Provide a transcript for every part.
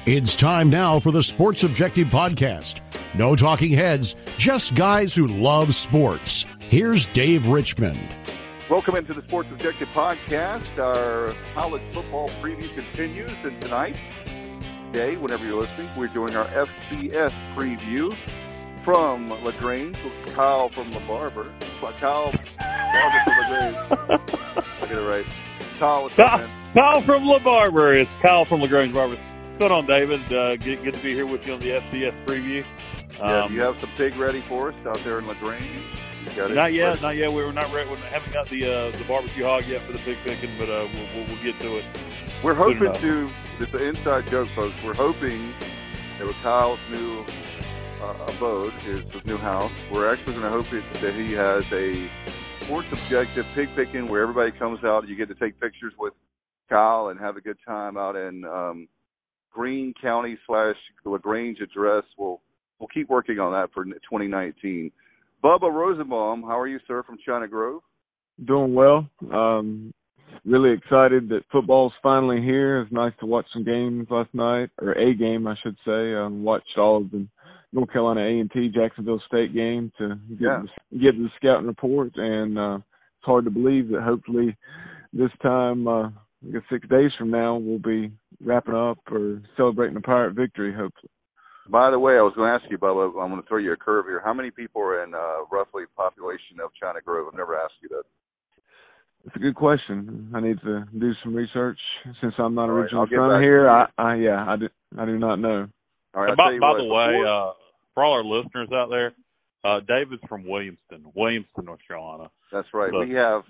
It's time now for the Sports Objective Podcast. No talking heads, just guys who love sports. Here's Dave Richmond. Welcome into the Sports Objective Podcast. Our college football preview continues, and tonight, today, whenever you're listening, we're doing our FCS preview from LaGrange with Kyle from LaBarber. Kyle Barber from LaGrange. I get it right. Kyle, what's up, man? Kyle from LaBarber. It's Kyle from LaGrange Barber. What's going on, David? Good to be here with you on the FCS preview. Yeah, you have some pig ready for us out there in LaGrange? Not yet. We're not ready. We haven't got the barbecue hog yet for the pig picking, but we'll get to it. We're hoping to. It's an inside joke, folks. We're hoping that with Kyle's new abode, his new house, we're actually going to hope that he has a sports objective pig picking where everybody comes out. You get to take pictures with Kyle and have a good time out in Greene County / LaGrange address. We'll keep working on that for 2019. Bubba Rosenbaum, how are you, sir, from China Grove? Doing well. Really excited that football's finally here. It's nice to watch some games last night, or a game, I should say. Watched all of the North Carolina A&T Jacksonville State game to get the scouting report, and it's hard to believe that hopefully this time, I guess 6 days from now, we'll be wrapping up or celebrating a Pirate victory, hopefully. By the way, I was going to ask you, Bubba, I'm going to throw you a curve here. How many people are in roughly population of China Grove? I've never asked you that. It's a good question. I need to do some research since I'm not originally from here. I do not know. All right. By the way, for all our listeners out there, David's from Williamston, North Carolina. That's right. So, we have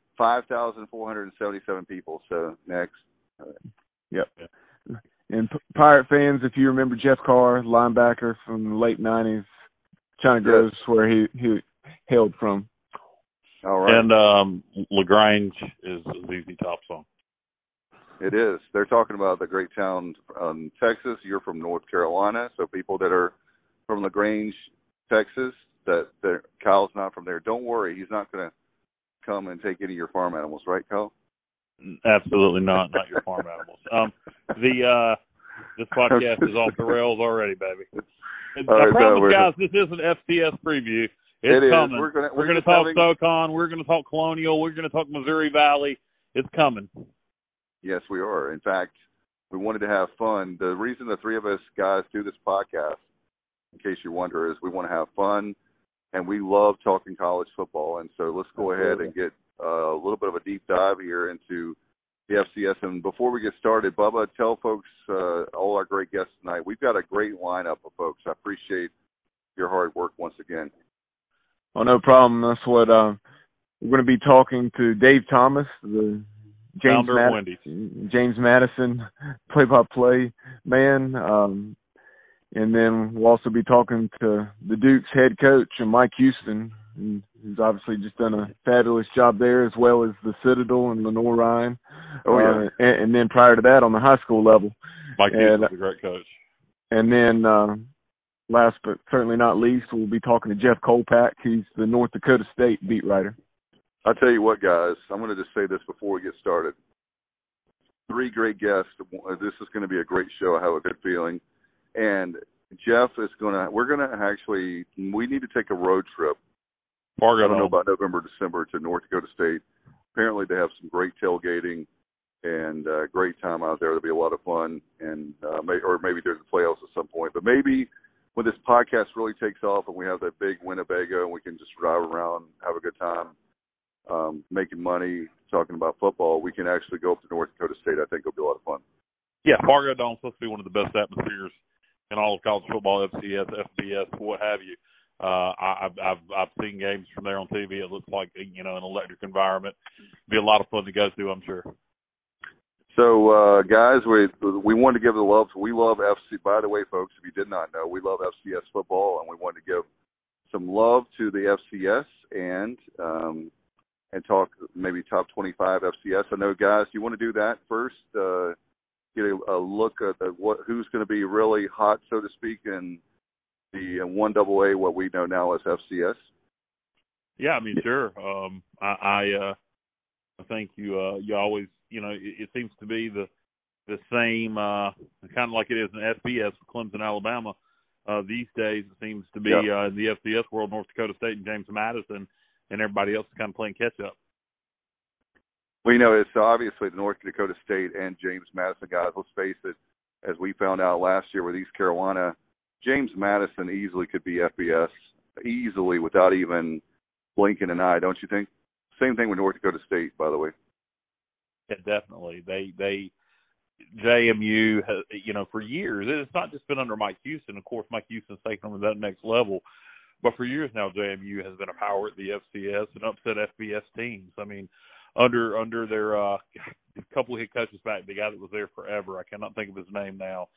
5,477 people. So next. Yep. And Pirate fans, if you remember Jeff Carr, linebacker from the late 90s, China Grove's where he hailed from. All right. And LaGrange is ZZ Top song. It is. They're talking about the great town Texas. You're from North Carolina, so people that are from LaGrange, Texas, that Kyle's not from there. Don't worry, he's not going to come and take any of your farm animals, right, Kyle? Absolutely not your farm animals. This podcast is off the rails already, baby. I promise, guys, this is an FCS preview. It's coming. We're going to talk SoCon. We're going to talk Colonial. We're going to talk Missouri Valley. It's coming. Yes, we are. In fact, we wanted to have fun. The reason the three of us guys do this podcast, in case you wonder, is we want to have fun, and we love talking college football. And so let's go ahead and get a little bit of a deep dive here into the FCS. And before we get started, Bubba, tell folks, all our great guests tonight, we've got a great lineup of folks. I appreciate your hard work once again. Oh, no problem. That's what we're going to be talking to Dave Thomas, the James Madison play-by-play man. And then we'll also be talking to the Duke's head coach, Mike Houston, who's obviously just done a fabulous job there, as well as the Citadel and Lenore Ryan. Oh, yeah. And then prior to that, on the high school level. Mike Houston's a great coach. And then last but certainly not least, we'll be talking to Jeff Kolpak. He's the North Dakota State beat writer. I'll tell you what, guys. I'm going to just say this before we get started. 3 great guests. This is going to be a great show. I have a good feeling. And Jeff is we need to take a road trip. I don't know about November, December to North Dakota State. Apparently they have some great tailgating and great time out there. There'll be a lot of fun, and maybe there's the playoffs at some point. But maybe when this podcast really takes off and we have that big Winnebago and we can just drive around, have a good time, making money, talking about football, we can actually go up to North Dakota State. I think it'll be a lot of fun. Yeah, Fargo Dome's supposed to be one of the best atmospheres in all of college football, FCS, FBS, what have you. I've seen games from there on TV. It looks like, an electric environment. It'll be a lot of fun to go to, I'm sure. So, guys, we wanted to give the love. We love FC. By the way, folks, if you did not know, we love FCS football, and we wanted to give some love to the FCS and talk maybe top 25 FCS. I know, guys, you want to do that first? Get a look at who's going to be really hot, so to speak, in the 1AA, what we know now as FCS. Yeah, I mean, sure. I think you always, it seems to be the the same, kind of like it is in FBS, Clemson, Alabama. These days, it seems to be in the FCS world, North Dakota State and James Madison, and everybody else is kind of playing catch-up. We know it's obviously the North Dakota State and James Madison guys. Let's face it, as we found out last year with East Carolina, James Madison easily could be FBS, easily without even blinking an eye, don't you think? Same thing with North Dakota State, by the way. Yeah, definitely. They JMU, for years, it's not just been under Mike Houston. Of course, Mike Houston's taken them to that next level. But for years now, JMU has been a power at the FCS and upset FBS teams. I mean, under their couple of head coaches back, the guy that was there forever, I cannot think of his name now.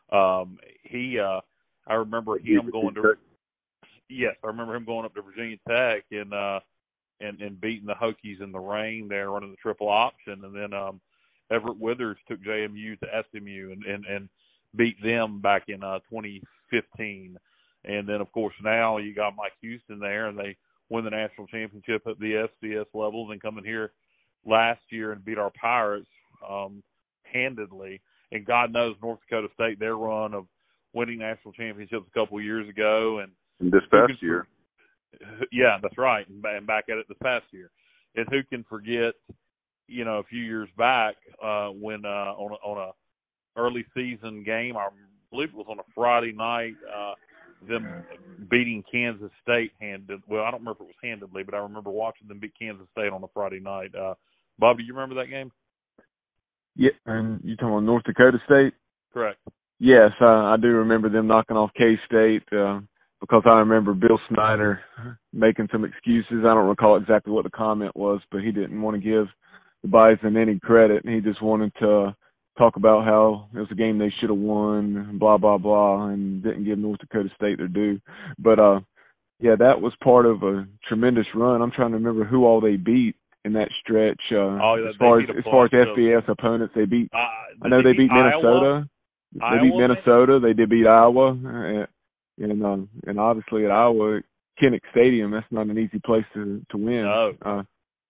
I remember him going to – yes, I remember him going up to Virginia Tech and beating the Hokies in the rain there, running the triple option. And then Everett Withers took JMU to SMU and beat them back in 2015. And then, of course, now you got Mike Houston there, and they win the national championship at the FCS level, and come in here last year and beat our Pirates handedly. And God knows North Dakota State, their run of winning national championships a couple of years ago. And this past year. Yeah, that's right, and back at it this past year. And who can forget, a few years back when on a early season game, I believe it was on a Friday night, them beating Kansas State well, I don't remember if it was handedly, but I remember watching them beat Kansas State on a Friday night. Bobby, you remember that game? Yeah, and you talking about North Dakota State? Correct. Yes, I do remember them knocking off K-State because I remember Bill Snyder making some excuses. I don't recall exactly what the comment was, but he didn't want to give the Bison any credit, and he just wanted to talk about how it was a game they should have won, blah, blah, blah, and didn't give North Dakota State their due. But, that was part of a tremendous run. I'm trying to remember who all they beat in that stretch. As far as FBS opponents, they beat. I know they beat Minnesota. They beat Minnesota. They did beat Iowa, and obviously at Iowa, Kinnick Stadium. That's not an easy place to win. No.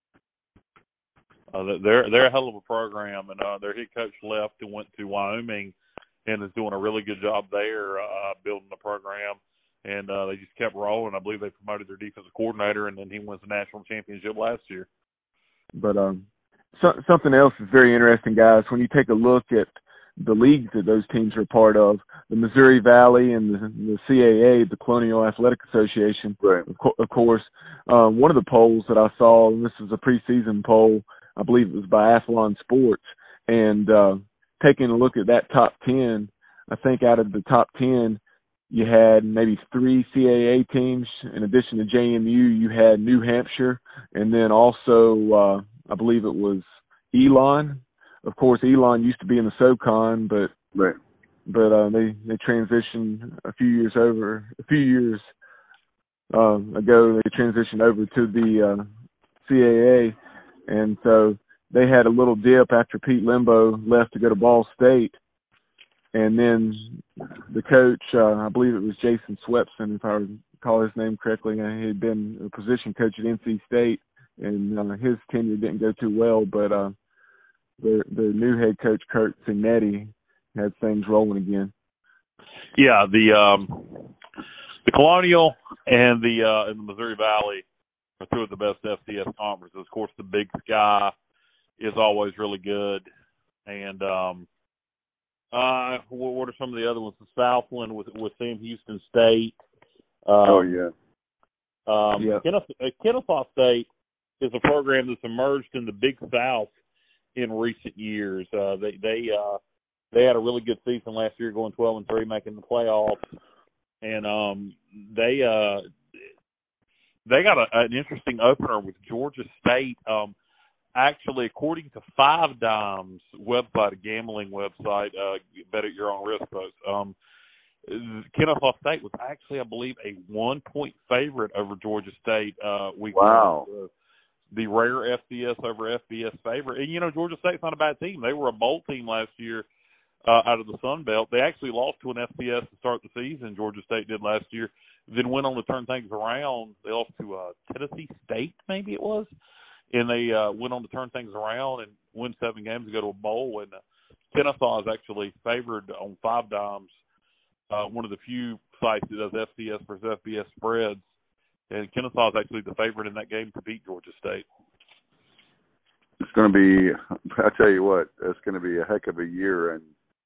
They're a hell of a program, and their head coach left and went to Wyoming, and is doing a really good job there building the program. And they just kept rolling. I believe they promoted their defensive coordinator, and then he wins the national championship last year. But something else is very interesting, guys. When you take a look at the leagues that those teams are part of, the Missouri Valley and the CAA, the Colonial Athletic Association, right. Of course, one of the polls that I saw, and this was a preseason poll, I believe it was by Athlon Sports, and taking a look at that top 10, I think out of the top 10, you had maybe 3 CAA teams. In addition to JMU, you had New Hampshire, and then also I believe it was Elon. Of course, Elon used to be in the SoCon, but right. They transitioned a few years ago. They transitioned over to the CAA, and so they had a little dip after Pete Limbo left to go to Ball State. And then the coach, I believe it was Jason Swepson, if I recall his name correctly, he had been a position coach at NC State, and his tenure didn't go too well. But the new head coach, Kurt Signetti, had things rolling again. Yeah, the Colonial and the Missouri Valley are two of the best FCS conferences. Of course, the Big Sky is always really good, and what are some of the other ones? The Southland with Sam Houston State. Kennesaw State is a program that's emerged in the Big South in recent years. They had a really good season last year, going 12-3, making the playoffs, and they got an interesting opener with Georgia State. Actually, according to Five Dime's website, a gambling website, bet at your own risk, folks, Kennesaw State was actually, I believe, a 1-point favorite over Georgia State week wow. one. The rare FCS over FBS favorite. And, Georgia State's not a bad team. They were a bowl team last year out of the Sun Belt. They actually lost to an FCS to start the season, Georgia State did last year, then went on to turn things around. They lost to Tennessee State, maybe it was. And they went on to turn things around and win 7 games to go to a bowl and Kennesaw is actually favored on 5 dimes. One of the few sites that does FCS versus FBS spreads, and Kennesaw is actually the favorite in that game to beat Georgia State. It's going to be, I tell you what, it's going to be a heck of a year, and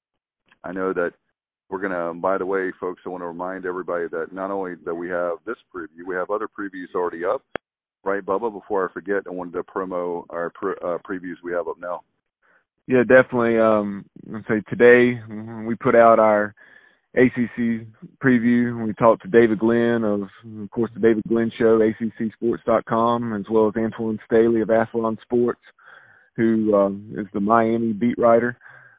I know that we're going to, by the way, folks, I want to remind everybody that not only that we have this preview, we have other previews already up. Right, Bubba? Before I forget, I wanted to promo our previews we have up now. Yeah, definitely. Let's say today we put out our ACC preview. We talked to David Glenn of course, the David Glenn Show, ACCSports.com, as well as Antoine Staley of Athlon Sports, who is the Miami beat writer.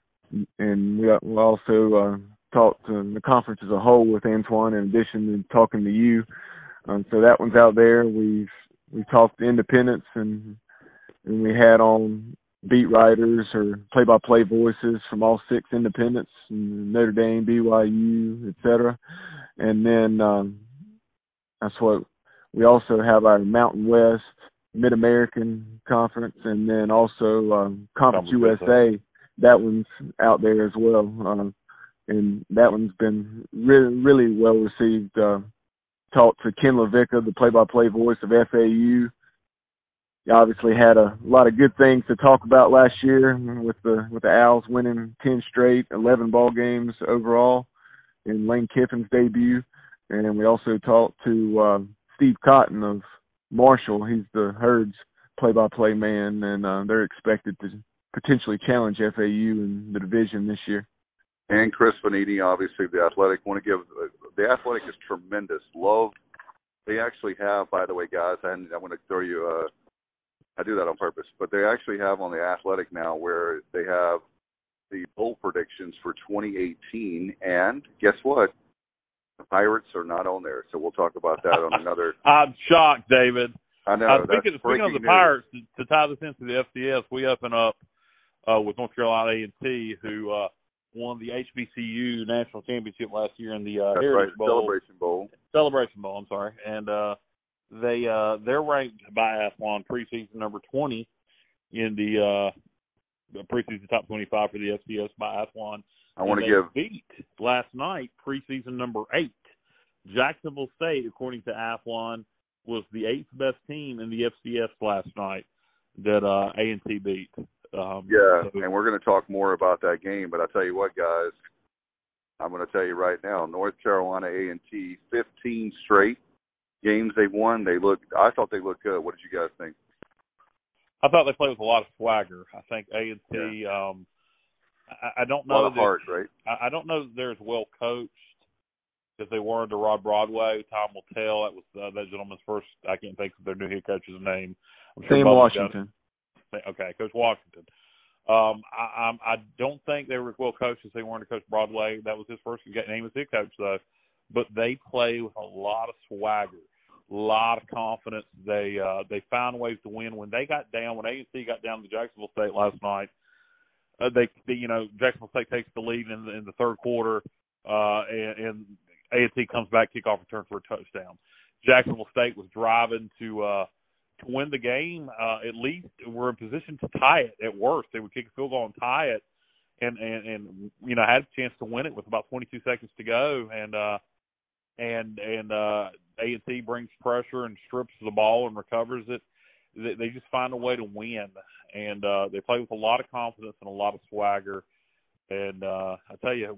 And we also talked to the conference as a whole with Antoine, in addition to talking to you. So that one's out there. We talked to independents, and we had on beat writers or play-by-play voices from all 6 independents, Notre Dame, BYU, etc. And then that's what we also have our Mountain West, Mid-American Conference, and then also Conference USA. That one's out there as well. And that one's been really, really well received. Talked to Ken LaVicka, the play-by-play voice of FAU. He obviously had a lot of good things to talk about last year with the Owls winning 10 straight, 11 ball games overall in Lane Kiffin's debut. And we also talked to Steve Cotton of Marshall. He's the Herds play-by-play man, and they're expected to potentially challenge FAU in the division this year. And Chris Vanini, obviously, the Athletic. Want to give the Athletic is tremendous. Love. They actually have, by the way, guys, and I want to throw you. I do that on purpose, but they actually have on the Athletic now where they have the bowl predictions for 2018, and guess what? The Pirates are not on there, so we'll talk about that on another. I'm shocked, David. I know. Speaking of the Pirates, to tie this into the FCS, we up and up with North Carolina A&T, who won the HBCU national championship last year in the Heritage Bowl. Celebration Bowl, I'm sorry. And they're ranked by Athlon preseason number 20 in the preseason top 25 for the FCS by Athlon. I want to beat last night preseason number 8. Jacksonville State, according to Athlon, was the 8th best team in the FCS last night that A&T beat. And we're going to talk more about that game, but I tell you what, guys, I'm going to tell you right now, North Carolina A&T, 15 straight games they won. I thought they looked good. What did you guys think? I thought they played with a lot of swagger. I think A&T. I don't know. A lot of heart, right? I don't know that they're as well coached as they were under Rod Broadway. Time will tell. That was that gentleman's first. I can't think of their new head coach's name. Sam Washington. Okay, Coach Washington. I don't think they were as well coached as they were under Coach Broadway. That was his first name as head coach, though. But they play with a lot of swagger, a lot of confidence. They found ways to win. When they got down, when A&T got down to Jacksonville State last night, Jacksonville State takes the lead in the third quarter, and A&T comes back, kickoff return for a touchdown. Jacksonville State was driving to win the game. At least were in position to tie it. At worst, they would kick a field goal and tie it, and had a chance to win it with about 22 seconds to go. And A&T brings pressure and strips the ball and recovers it. They just find a way to win, and they play with a lot of confidence and a lot of swagger. And I tell you,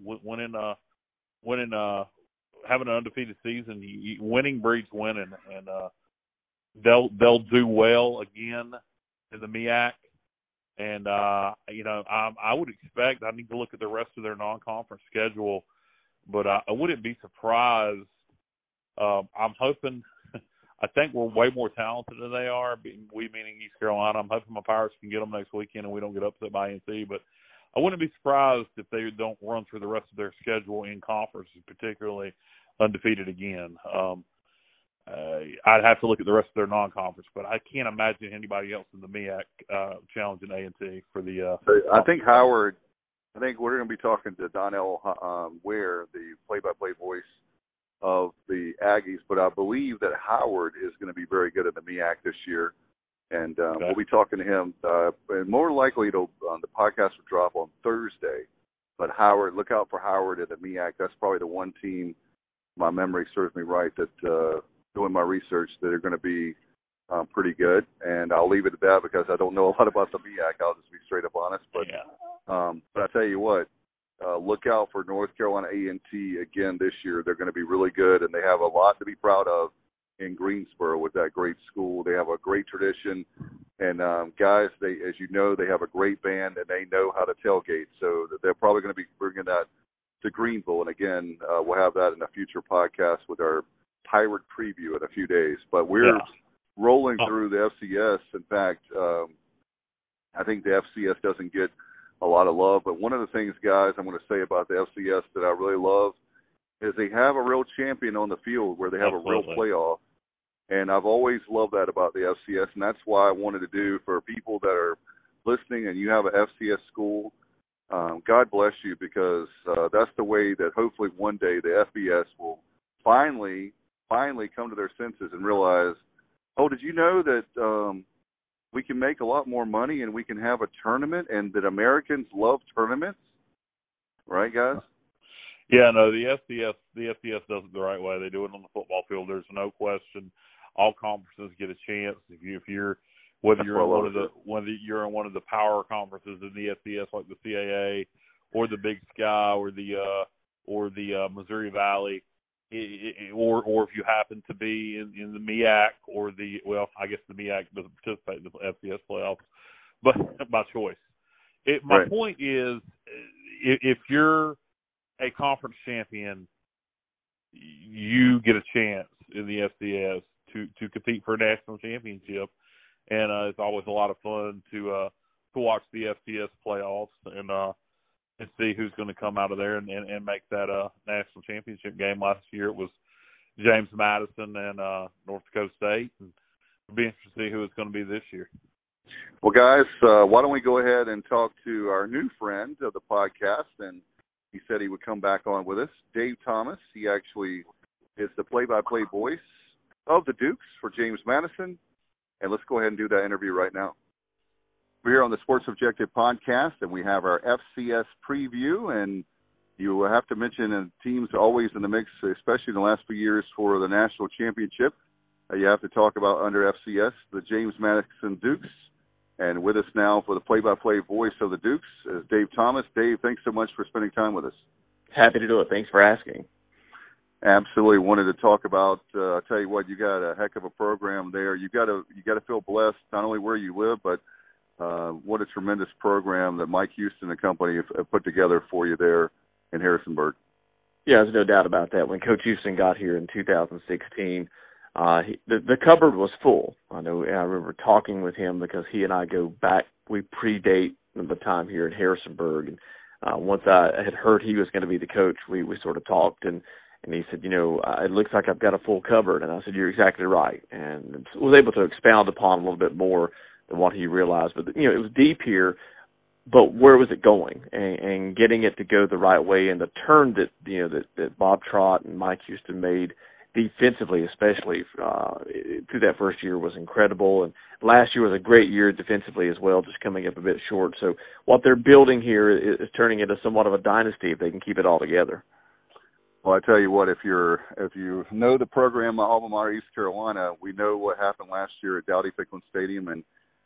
having an undefeated season, winning breeds winning, and they'll do well again in the MEAC. And I would expect. I need to look at the rest of their non-conference schedule, but I wouldn't be surprised. I'm hoping. I think we're way more talented than they are. We meaning East Carolina. I'm hoping my Pirates can get them next weekend and we don't get upset by A&T. But I wouldn't be surprised if they don't run through the rest of their schedule in conference, particularly undefeated again. I'd have to look at the rest of their non-conference, but I can't imagine anybody else in the MEAC challenging A&T for the. I think Howard. I think we're going to be talking to Donnell Ware, the play-by-play voice of the Aggies, but I believe that Howard is going to be very good at the MEAC this year. And we'll be talking to him. And more likely, the podcast will drop on Thursday. But Howard, look out for Howard at the MEAC. That's probably the one team, my memory serves me right, that doing my research, that are going to be pretty good. And I'll leave it at that because I don't know a lot about the MEAC. I'll just be straight up honest. But I tell you what, look out for North Carolina A&T again this year. They're going to be really good, and they have a lot to be proud of in Greensboro with that great school. They have a great tradition, and guys, they, as you know, they have a great band, and they know how to tailgate. So they're probably going to be bringing that to Greenville. And again, we'll have that in a future podcast with our Pirate preview in a few days. But we're rolling through the FCS. In fact, I think the FCS doesn't get a lot of love. But one of the things, guys, I'm going to say about the FCS that I really love is they have a real champion on the field where they have a real playoff. And I've always loved that about the FCS, and that's why I wanted to do for people that are listening and you have an FCS school, God bless you, because that's the way that hopefully one day the FBS will finally come to their senses and realize, oh, did you know that we can make a lot more money and we can have a tournament and that Americans love tournaments? Right, guys? Yeah, no, the FCS does it the right way. They do it on the football field. There's no question. All conferences get a chance. If you're whether you're in one of the power conferences in the FCS like the CAA or the Big Sky or the Missouri Valley, or if you happen to be in the MEAC or I guess the MEAC doesn't participate in the FCS playoffs, but by choice. My point is, if you're a conference champion, you get a chance in the FCS to compete for a national championship, and it's always a lot of fun to watch the FCS playoffs and see who's going to come out of there and make that national championship game. Last year it was James Madison and North Dakota State, and it'll be interesting to see who it's going to be this year. Well, guys, why don't we go ahead and talk to our new friend of the podcast, and he said he would come back on with us, Dave Thomas. He actually is the play-by-play voice of the Dukes for James Madison. And let's go ahead and do that interview right now. We're here on the Sports Objective podcast, and we have our FCS preview. And you will have to mention teams always in the mix, especially in the last few years for the national championship. You have to talk about under FCS, the James Madison Dukes. And with us now for the play-by-play voice of the Dukes is Dave Thomas. Dave, thanks so much for spending time with us. Happy to do it. Thanks for asking. Absolutely. Wanted to talk about, I'll tell you what, you got a heck of a program there. You got to feel blessed, not only where you live, but what a tremendous program that Mike Houston and company have put together for you there in Harrisonburg. Yeah, there's no doubt about that. When Coach Houston got here in 2016, the cupboard was full. I remember talking with him because he and I go back. We predate the time here in Harrisonburg. And once I had heard he was going to be the coach, we sort of talked, and he said, it looks like I've got a full cupboard. And I said, you're exactly right. And was able to expound upon a little bit more than what he realized. But, it was deep here, but where was it going? And getting it to go the right way, and the turn that Bob Trott and Mike Houston made defensively, especially through that first year, was incredible. And last year was a great year defensively as well, just coming up a bit short. So what they're building here is turning into somewhat of a dynasty if they can keep it all together. Well, I tell you what, if you know the program, my alma mater, East Carolina, we know what happened last year at Dowdy-Ficklen Stadium, and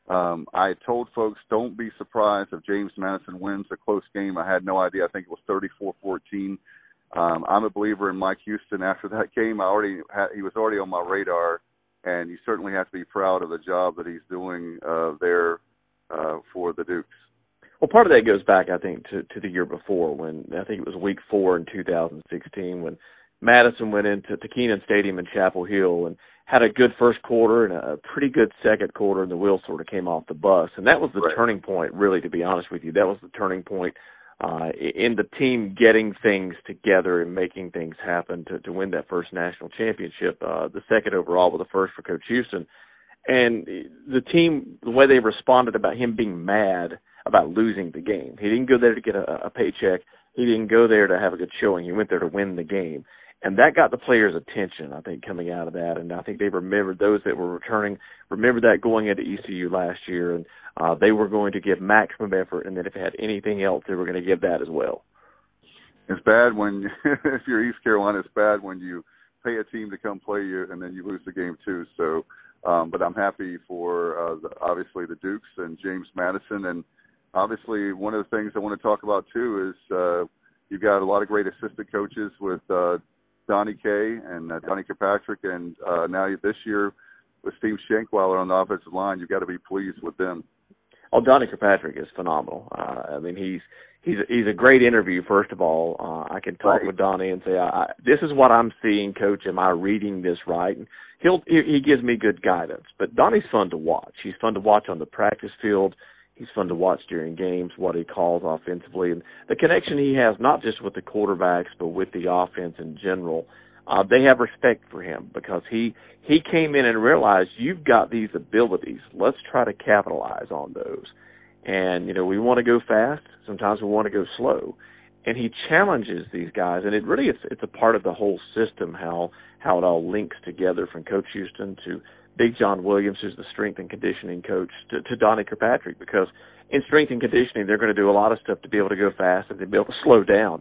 I told folks, don't be surprised if James Madison wins a close game. I had no idea. I think it was 34-14. I'm a believer in Mike Houston. After that game, he was already on my radar, and you certainly have to be proud of the job that he's doing there for the Dukes. Well, part of that goes back, I think, to the year before, when I think it was week 4 in 2016, when Madison went into Keenan Stadium in Chapel Hill and had a good first quarter and a pretty good second quarter, and the wheels sort of came off the bus. And that was the turning point, really, to be honest with you. That was the turning point in the team getting things together and making things happen to win that first national championship, the second overall, but the first for Coach Houston. And the team, the way they responded about him being mad about losing the game. He didn't go there to get a paycheck. He didn't go there to have a good showing. He went there to win the game. And that got the players' attention, I think, coming out of that. And I think they remembered, those that were returning, remembered that going into ECU last year. And they were going to give maximum effort. And then if they had anything else, they were going to give that as well. It's bad when, if you're East Carolina, it's bad when you pay a team to come play you and then you lose the game too. So, but I'm happy for, obviously, the Dukes and James Madison. And obviously, one of the things I want to talk about too is you've got a lot of great assistant coaches with Donnie Kay and Donnie Kirkpatrick, and now this year with Steve Shankweiler on the offensive line, you've got to be pleased with them. Oh, Donnie Kirkpatrick is phenomenal. I mean, he's a great interview. First of all, I can talk with Donnie and say, "This is what I'm seeing, Coach. Am I reading this right?" And he gives me good guidance. But Donnie's fun to watch. He's fun to watch on the practice field. He's fun to watch during games, what he calls offensively. And the connection he has, not just with the quarterbacks, but with the offense in general, they have respect for him because he came in and realized you've got these abilities. Let's try to capitalize on those. And, we want to go fast. Sometimes we want to go slow. And he challenges these guys. And it's a part of the whole system, how it all links together, from Coach Houston to Big John Williams, who's the strength and conditioning coach, to Donnie Kirkpatrick, because in strength and conditioning, they're going to do a lot of stuff to be able to go fast and to be able to slow down,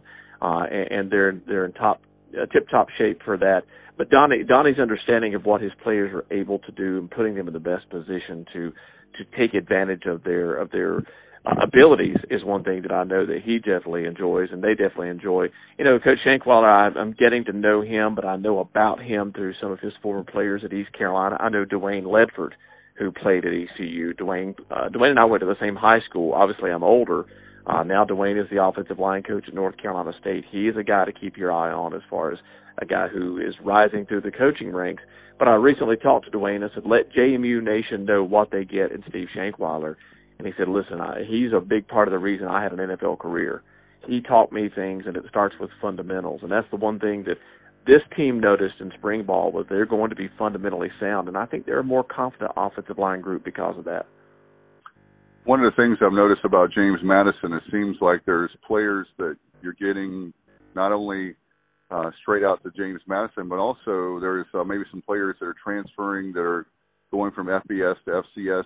and they're in tip-top shape for that. But Donnie's understanding of what his players are able to do and putting them in the best position to take advantage of their abilities is one thing that I know that he definitely enjoys, and they definitely enjoy. Coach Shankweiler, I'm getting to know him, but I know about him through some of his former players at East Carolina. I know Dwayne Ledford, who played at ECU. Dwayne and I went to the same high school. Obviously, I'm older. Now Dwayne is the offensive line coach at North Carolina State. He is a guy to keep your eye on as far as a guy who is rising through the coaching ranks. But I recently talked to Dwayne and said, let JMU Nation know what they get in Steve Shankweiler. And he said, listen, he's a big part of the reason I had an NFL career. He taught me things, and it starts with fundamentals. And that's the one thing that this team noticed in spring ball, was they're going to be fundamentally sound. And I think they're a more confident offensive line group because of that. One of the things I've noticed about James Madison, it seems like there's players that you're getting not only straight out to James Madison, but also there's maybe some players that are transferring, that are going from FBS to FCS.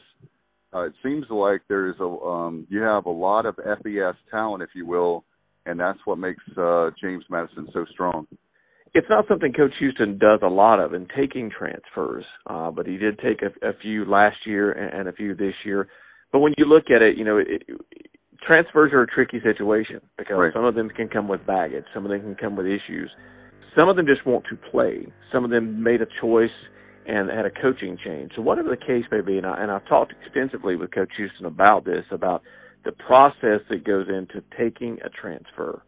It seems like there's you have a lot of FBS talent, if you will, and that's what makes James Madison so strong. It's not something Coach Houston does a lot of in taking transfers, but he did take a few last year and a few this year. But when you look at it, transfers are a tricky situation because some of them can come with baggage. Some of them can come with issues. Some of them just want to play. Some of them made a choice and had a coaching change. So whatever the case may be, and I've talked extensively with Coach Houston about this, about the process that goes into taking a transfer.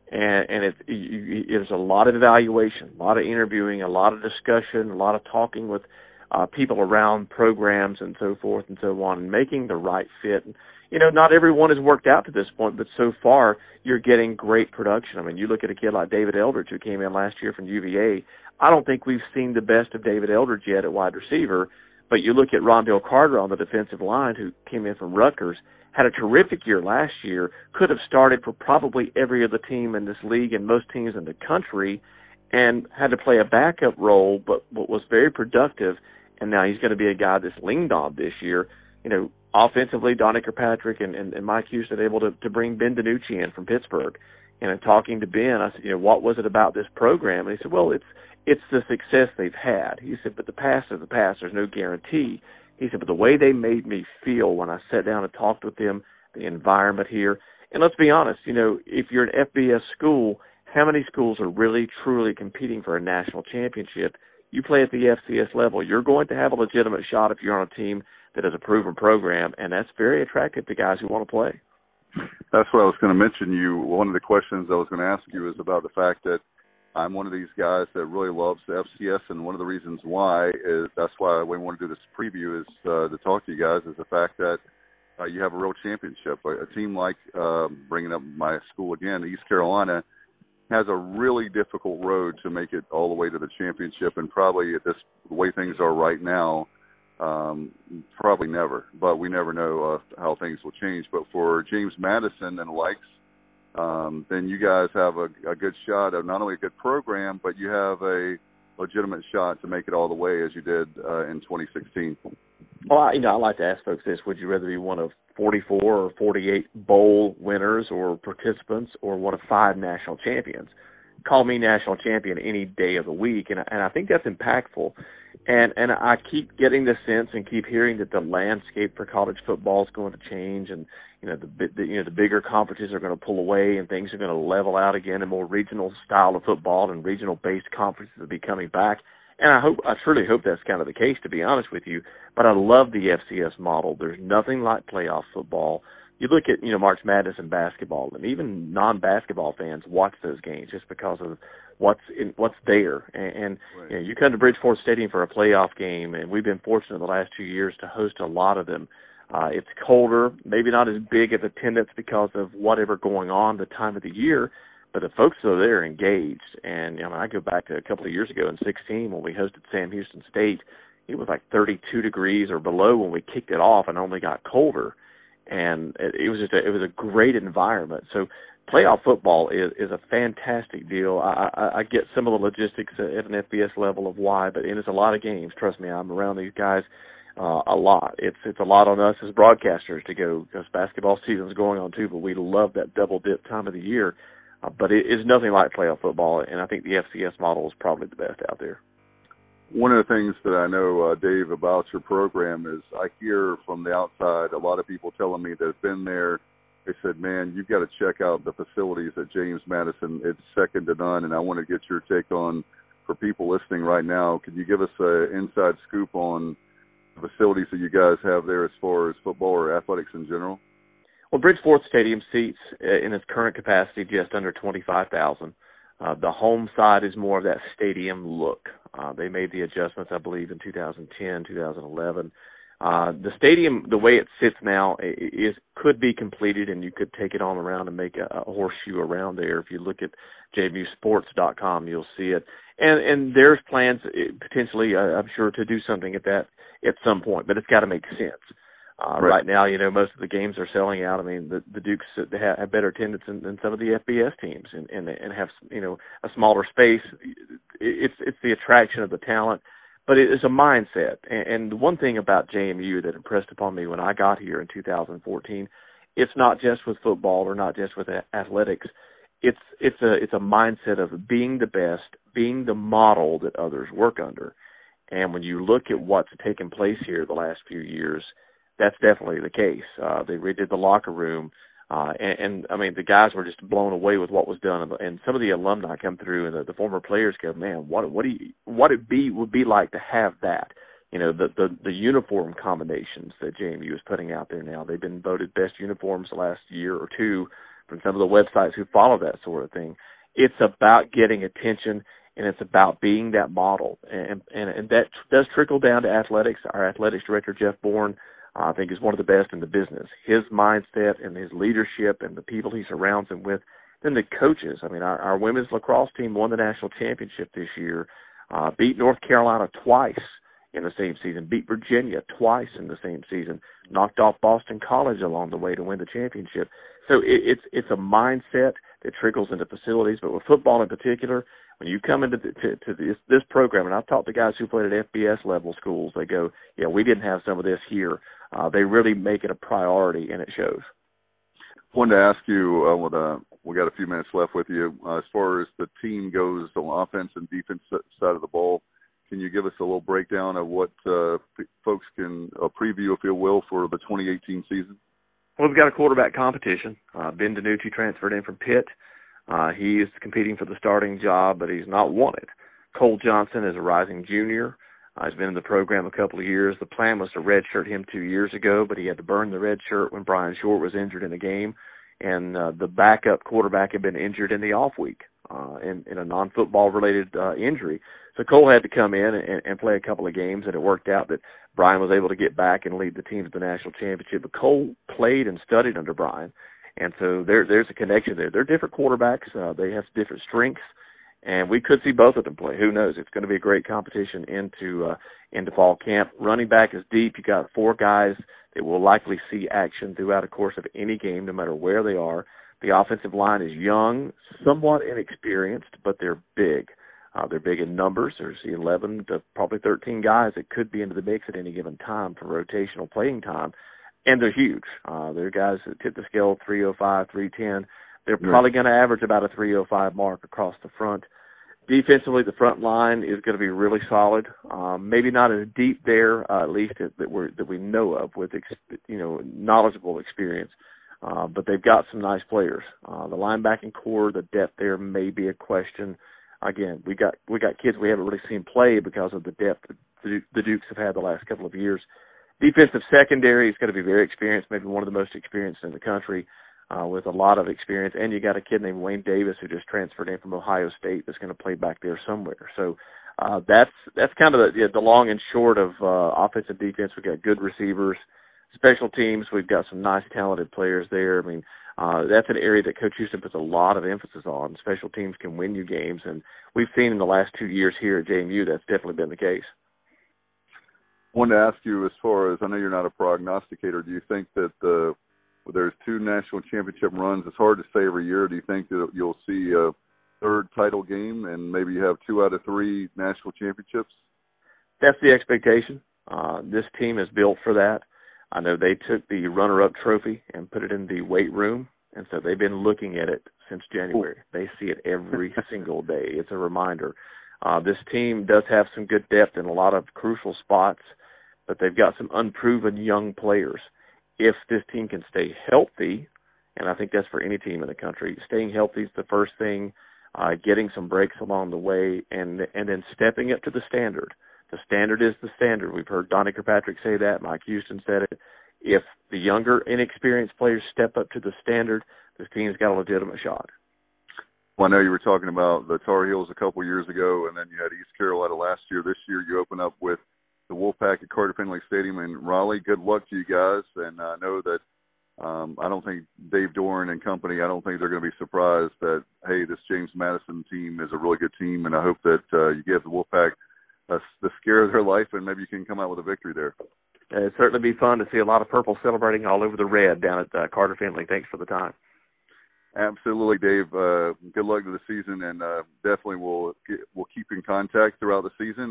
And there's a lot of evaluation, a lot of interviewing, a lot of discussion, a lot of talking with people around programs and so forth and so on, and making the right fit. Not everyone has worked out to this point, but so far you're getting great production. I mean, you look at a kid like David Eldridge, who came in last year from UVA. I don't think we've seen the best of David Eldridge yet at wide receiver, but you look at Rondell Carter on the defensive line, who came in from Rutgers, had a terrific year last year, could have started for probably every other team in this league and most teams in the country, and had to play a backup role, but was very productive, and now he's going to be a guy that's leaned on this year. Offensively, Donnie Kirkpatrick and Mike Houston able to bring Ben DiNucci in from Pittsburgh. And in talking to Ben, I said, what was it about this program? And he said, well, it's the success they've had. He said, but the past is the past. There's no guarantee. He said, but the way they made me feel when I sat down and talked with them, the environment here. And let's be honest, if you're an FBS school, how many schools are really, truly competing for a national championship? You play at the FCS level, you're going to have a legitimate shot if you're on a team that is a proven program, and that's very attractive to guys who want to play. That's what I was going to mention. One of the questions I was going to ask you is about the fact that I'm one of these guys that really loves the FCS, and one of the reasons why is that's why we want to do this preview is to talk to you guys, is the fact that you have a real championship. A team like, bringing up my school again, East Carolina, has a really difficult road to make it all the way to the championship, and probably at the way things are right now, probably never. But we never know how things will change. But for James Madison and the likes, then you guys have a good shot of not only a good program, but you have a legitimate shot to make it all the way as you did in 2016. Well, I like to ask folks this: would you rather be one of 44 or 48 bowl winners or participants, or one of 5 national champions? Call me national champion any day of the week, and I think that's impactful. And I keep getting the sense and keep hearing that the landscape for college football is going to change, and the bigger conferences are going to pull away, and things are going to level out again, and more regional style of football and regional based conferences will be coming back. And I truly hope that's kind of the case, to be honest with you. But I love the FCS model. There's nothing like playoff football. You look at March Madness in basketball, and even non-basketball fans watch those games just because of what's there. And right. You come to Bridgeport Stadium for a playoff game, and we've been fortunate the last 2 years to host a lot of them. It's colder, maybe not as big of attendance because of whatever going on the time of the year, but the folks are there engaged. And I go back to a couple of years ago in 2016 when we hosted Sam Houston State. It was like 32 degrees or below when we kicked it off, and only got colder. And it was a great environment. So playoff football is a fantastic deal. I get some of the logistics at an FBS level of why, but it's a lot of games. Trust me, I'm around these guys a lot. It's a lot on us as broadcasters to go, because basketball season's going on too, but we love that double dip time of the year. But it is nothing like playoff football, and I think the FCS model is probably the best out there. One of the things that I know, Dave, about your program is I hear from the outside a lot of people telling me that have been there. They said, man, you've got to check out the facilities at James Madison. It's second to none, and I want to get your take on, for people listening right now, could you give us an inside scoop on the facilities that you guys have there as far as football or athletics in general? Well, Bridgeport Stadium seats in its current capacity just under 25,000. The home side is more of that stadium look. They made the adjustments, I believe, in 2010, 2011. The stadium, the way it sits now, could be completed, and you could take it on around and make a horseshoe around there. If you look at jmusports.com, you'll see it. And there's plans potentially, I'm sure, to do something at that at some point, but it's got to make sense. Right now, most of the games are selling out. I mean, the Dukes have better attendance than some of the FBS teams, and have a smaller space. It's the attraction of the talent, but it is a mindset. And the one thing about JMU that impressed upon me when I got here in 2014, it's not just with football or not just with athletics. It's a mindset of being the best, being the model that others work under. And when you look at what's taken place here the last few years, that's definitely the case. They redid the locker room, and I mean, the guys were just blown away with what was done. And some of the alumni come through, and the former players go, "Man, what would be like to have that?" The uniform combinations that JMU is putting out there now. They've been voted best uniforms the last year or two from some of the websites who follow that sort of thing. It's about getting attention, and it's about being that model, and that does trickle down to athletics. Our athletics director, Jeff Bourne, I think is one of the best in the business. His mindset and his leadership and the people he surrounds him with. Then the coaches. I mean, our women's lacrosse team won the national championship this year, beat North Carolina twice in the same season, beat Virginia twice in the same season, knocked off Boston College along the way to win the championship. So it's a mindset that trickles into facilities. But with football in particular, when you come into this program, and I've talked to guys who played at FBS level schools, they go, "Yeah, we didn't have some of this here." They really make it a priority, and it shows. I wanted to ask you, we got a few minutes left with you, as far as the team goes on offense and defense side of the ball, can you give us a little breakdown of what folks can preview, if you will, for the 2018 season? Well, we've got a quarterback competition. Ben DiNucci transferred in from Pitt. He is competing for the starting job, but he's not won it. Cole Johnson is a rising junior. He's been in the program a couple of years. The plan was to redshirt him 2 years ago, but he had to burn the red shirt when Brian Short was injured in the game. And the backup quarterback had been injured in the off week in a non-football related injury. So Cole had to come in and play a couple of games, and it worked out that Brian was able to get back and lead the team to the national championship. But Cole played and studied under Brian, and so there's a connection there. They're different quarterbacks. They have different strengths. And we could see both of them play. Who knows? It's going to be a great competition into fall camp. Running back is deep. You got 4 guys that will likely see action throughout the course of any game, no matter where they are. The offensive line is young, somewhat inexperienced, but they're big. They're big in numbers. There's 11 to probably 13 guys that could be into the mix at any given time for rotational playing time, and they're huge. They're guys that tip the scale 305, 310. They're probably going to average about a 305 mark across the front. Defensively, the front line is going to be really solid. Maybe not as deep there, at least that we know of, with knowledgeable experience. But they've got some nice players. The linebacking core, the depth there may be a question. Again, we got kids we haven't really seen play because of the depth the Dukes have had the last couple of years. Defensive secondary is going to be very experienced, maybe one of the most experienced in the country, with a lot of experience. And you got a kid named Wayne Davis who just transferred in from Ohio State that's going to play back there somewhere. So that's kind of the long and short of offense and defense. We've got good receivers. Special teams, we've got some nice, talented players there. I mean, that's an area that Coach Houston puts a lot of emphasis on. Special teams can win you games, and we've seen in the last 2 years here at JMU that's definitely been the case. I wanted to ask you, as far as, I know you're not a prognosticator, do you think that there's 2 national championship runs? It's hard to say every year. Do you think that you'll see a third title game and maybe you have 2 out of 3 national championships? That's the expectation. This team is built for that. I know they took the runner-up trophy and put it in the weight room, and so they've been looking at it since January. They see it every single day. It's a reminder. This team does have some good depth in a lot of crucial spots, but they've got some unproven young players. If this team can stay healthy, and I think that's for any team in the country, staying healthy is the first thing, getting some breaks along the way, and then stepping up to the standard. The standard is the standard. We've heard Donnie Kirkpatrick say that. Mike Houston said it. If the younger, inexperienced players step up to the standard, this team's got a legitimate shot. Well, I know you were talking about the Tar Heels a couple years ago, and then you had East Carolina last year. This year you open up with the Wolfpack at Carter Finley Stadium in Raleigh. Good luck to you guys, and I know that I don't think Dave Doran and company, I don't think they're going to be surprised that, hey, this James Madison team is a really good team, and I hope that you give the Wolfpack the scare of their life, and maybe you can come out with a victory there. It'd certainly be fun to see a lot of purple celebrating all over the red down at Carter Finley. Thanks for the time. Absolutely, Dave. Good luck to the season, and definitely we'll keep in contact throughout the season,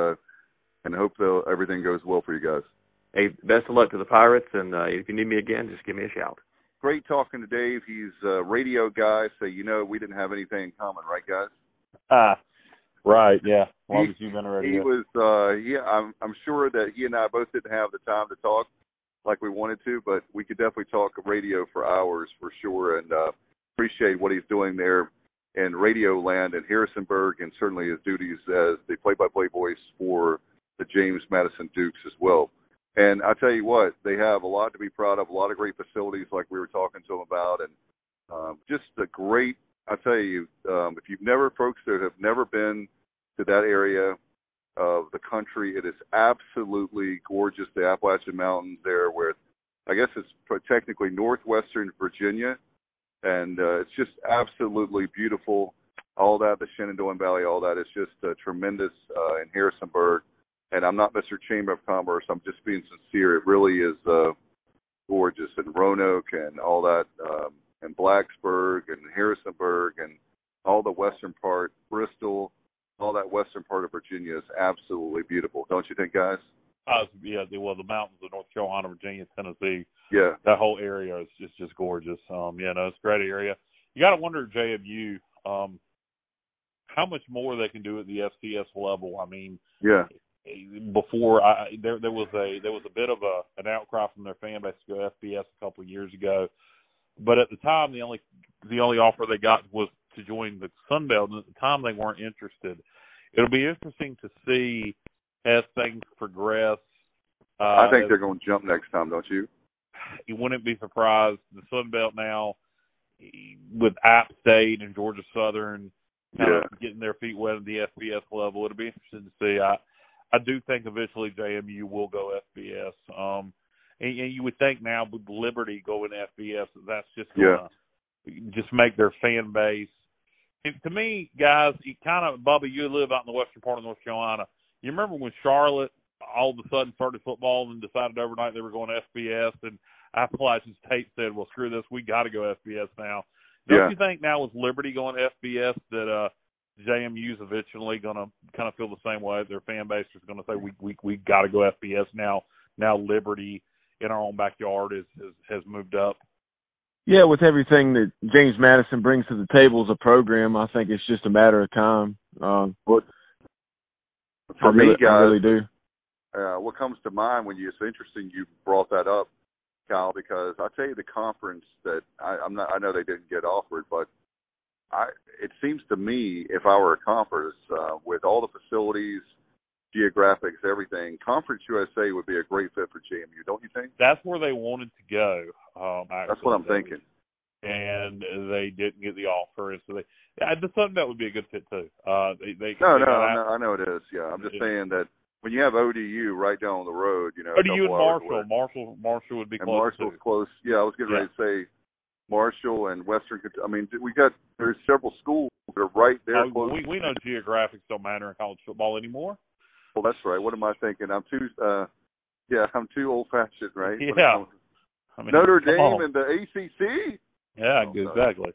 and hope everything goes well for you guys. Hey, best of luck to the Pirates, and if you need me again, just give me a shout. Great talking to Dave. He's a radio guy, so we didn't have anything in common, right, guys? Right, yeah. As long as you've been already. He was, I'm sure that he and I both didn't have the time to talk like we wanted to, but we could definitely talk radio for hours for sure, and appreciate what he's doing there in radio land in Harrisonburg, and certainly his duties as the play-by-play voice for the James Madison Dukes as well. And I tell you what, they have a lot to be proud of, a lot of great facilities like we were talking to them about, and just a great, I tell you, if you've folks that have never been to that area of the country, it is absolutely gorgeous. The Appalachian Mountains there, where I guess it's technically northwestern Virginia, and it's just absolutely beautiful. All that, the Shenandoah Valley, all that is just tremendous in Harrisonburg. And I'm not Mr. Chamber of Commerce. I'm just being sincere. It really is gorgeous. And Roanoke and all that, and Blacksburg and Harrisonburg and all the western part, Bristol, all that western part of Virginia is absolutely beautiful. Don't you think, guys? Yeah, well, the mountains of North Carolina, Virginia, Tennessee, yeah, that whole area is just gorgeous. It's a great area. You got to wonder, JMU, how much more they can do at the FCS level. I mean, yeah. Before there was a bit of an outcry from their fan base to go FBS a couple of years ago, but at the time the only offer they got was to join the Sun Belt, and at the time they weren't interested. It'll be interesting to see as things progress. I think they're going to jump next time, don't you? You wouldn't be surprised. The Sun Belt now, with App State and Georgia Southern getting their feet wet at the FBS level, it'll be interesting to see. I do think eventually JMU will go FBS. And you would think now with Liberty going FBS, that's just going to just make their fan base to me, guys, Bubba, you live out in the western part of North Carolina. You remember when Charlotte all of a sudden started football and decided overnight they were going to FBS, and Appalachian State said, well, screw this, we got to go FBS now. Don't you think now with Liberty going to FBS that JMU's eventually going to kind of feel the same way? Their fan base is going to say, we got to go FBS now. Now Liberty in our own backyard has moved up. Yeah, with everything that James Madison brings to the table as a program, I think it's just a matter of time. For me, guys, I really do. What comes to mind it's interesting you brought that up, Kyle, because I'll tell you the conference that I know they didn't get offered, but it seems to me if I were a conference with all the facilities, geographics, everything, Conference USA would be a great fit for JMU, don't you think? That's where they wanted to go. Actually, that's what I'm thinking. And they didn't get the offer, and so the Sun Belt would be a good fit too. I know it is. Yeah, I'm just saying that when you have ODU right down the road, ODU and Marshall would be close. Marshall's close. Yeah, I was getting ready to say Marshall and Western. I mean, there's several schools that are right there. Close. We know geographics don't matter in college football anymore. Well, that's right. What am I thinking? I'm too old-fashioned, right? Yeah. Notre Dame and the ACC. Yeah, exactly.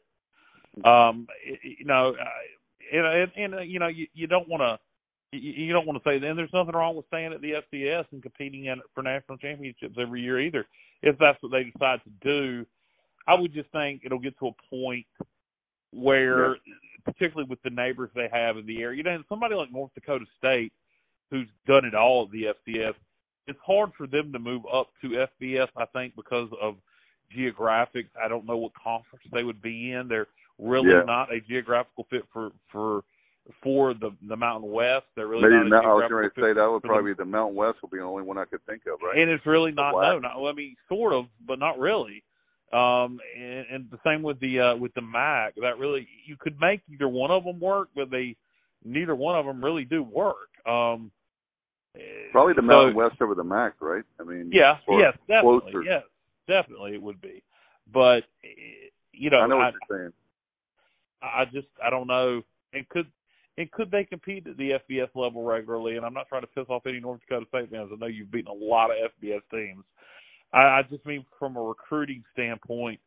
You don't want to. You don't want to say, and there's nothing wrong with staying at the FCS and competing for national championships every year either. If that's what they decide to do, I would just think it'll get to a point where, particularly with the neighbors they have in the area, somebody like North Dakota State, who's done it all at the FCS, it's hard for them to move up to FBS, I think, because of geographics. I don't know what conference they would be in. They're really not a geographical fit for the Mountain West. They're really not. I was going to say that would probably be the Mountain West will be the only one I could think of, right? And it's really not. Sort of, but not really. And the same with the MAC. That really, you could make either one of them work, but neither one of them really do work. Probably the Mountain West over the MAC, right? I mean, yes, definitely. Closer. Yes, definitely it would be. But I know what you're saying. I don't know. And could they compete at the FBS level regularly? And I'm not trying to piss off any North Dakota State fans. I know you've beaten a lot of FBS teams. I just mean from a recruiting standpoint,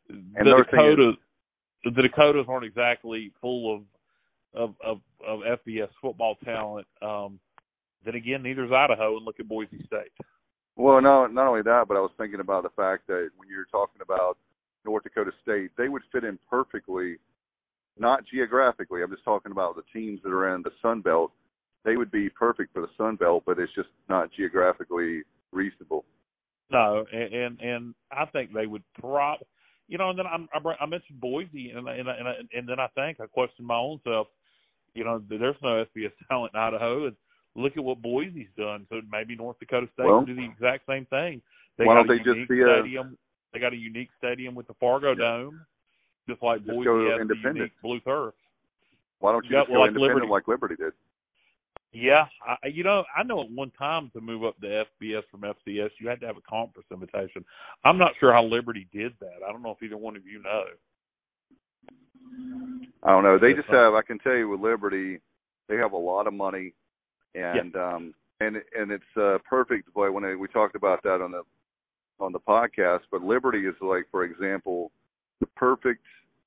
the Dakotas aren't exactly full of FBS football talent. Then again, neither is Idaho, and look at Boise State. Well, no, not only that, but I was thinking about the fact that when you're talking about North Dakota State, they would fit in perfectly, not geographically. I'm just talking about the teams that are in the Sun Belt. They would be perfect for the Sun Belt, but it's just not geographically reasonable. No, and I think they would probably, and then I mentioned Boise, and then I questioned my own self. There's no FBS talent in Idaho, and look at what Boise's done. So maybe North Dakota State will do the exact same thing. They got a unique stadium with the Fargo Dome, just like Boise has the unique blue turf. Why don't you just go independent like Liberty did? Yeah, I know at one time to move up to FBS from FCS, you had to have a conference invitation. I'm not sure how Liberty did that. I don't know if either one of you know. I don't know. They just have. I can tell you with Liberty, they have a lot of money, and it's perfect. Boy, when we talked about that on the podcast, but Liberty is like, for example, the perfect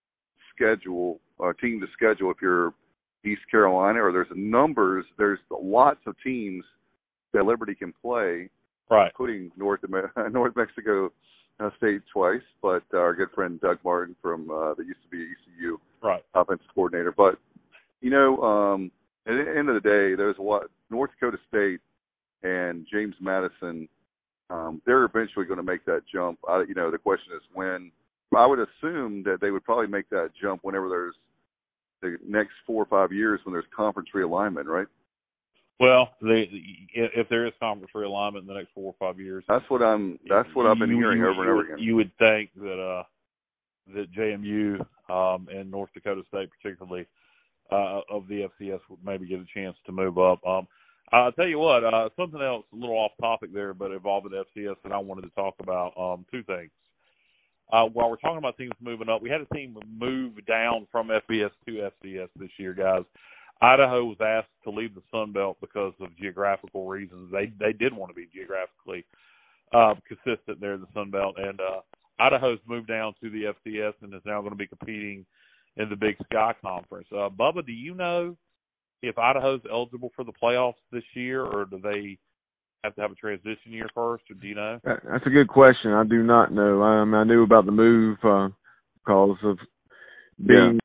team to schedule if you're East Carolina, or there's lots of teams that Liberty can play, right? Including North Mexico State twice, but our good friend Doug Martin from that used to be ECU, right, offensive coordinator. But at the end of the day, there's North Dakota State and James Madison. They're eventually going to make that jump. The question is when. I would assume that they would probably make that jump whenever there's the next 4 or 5 years when there's conference realignment, right? Well, if there is conference realignment in the next 4 or 5 years, that's what I've been hearing over and over again. You would think that JMU and North Dakota State, particularly of the FCS, would maybe get a chance to move up. I'll tell you what, something else, a little off topic there, but involving the FCS that I wanted to talk about. 2 things. while we're talking about teams moving up, we had a team move down from FBS to FCS this year, guys. Idaho was asked to leave the Sun Belt because of geographical reasons. They did want to be geographically consistent there in the Sun Belt, and Idaho's moved down to the FCS and is now going to be competing in the Big Sky Conference. Bubba, do you know if Idaho's eligible for the playoffs this year, or do they have to have a transition year first, or do you know? That's a good question. I do not know. I knew about the move because of being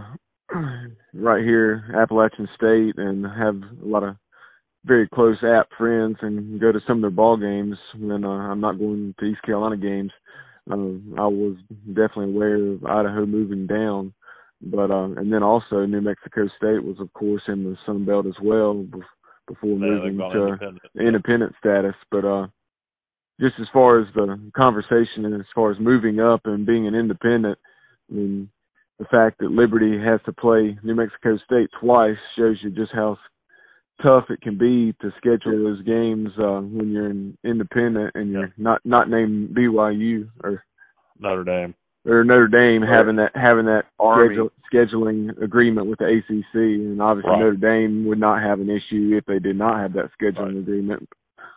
right here, Appalachian State, and have a lot of very close App friends and go to some of their ball games when I'm not going to East Carolina games. I was definitely aware of Idaho moving down, but and then also New Mexico State was, of course, in the Sun Belt as well before moving to independent status. But just as far as the conversation and as far as moving up and being an independent, I mean, the fact that Liberty has to play New Mexico State twice shows you just how tough it can be to schedule those games when you're an independent and you're not named BYU or Notre Dame having that scheduling agreement with the ACC, and obviously Notre Dame would not have an issue if they did not have that scheduling agreement.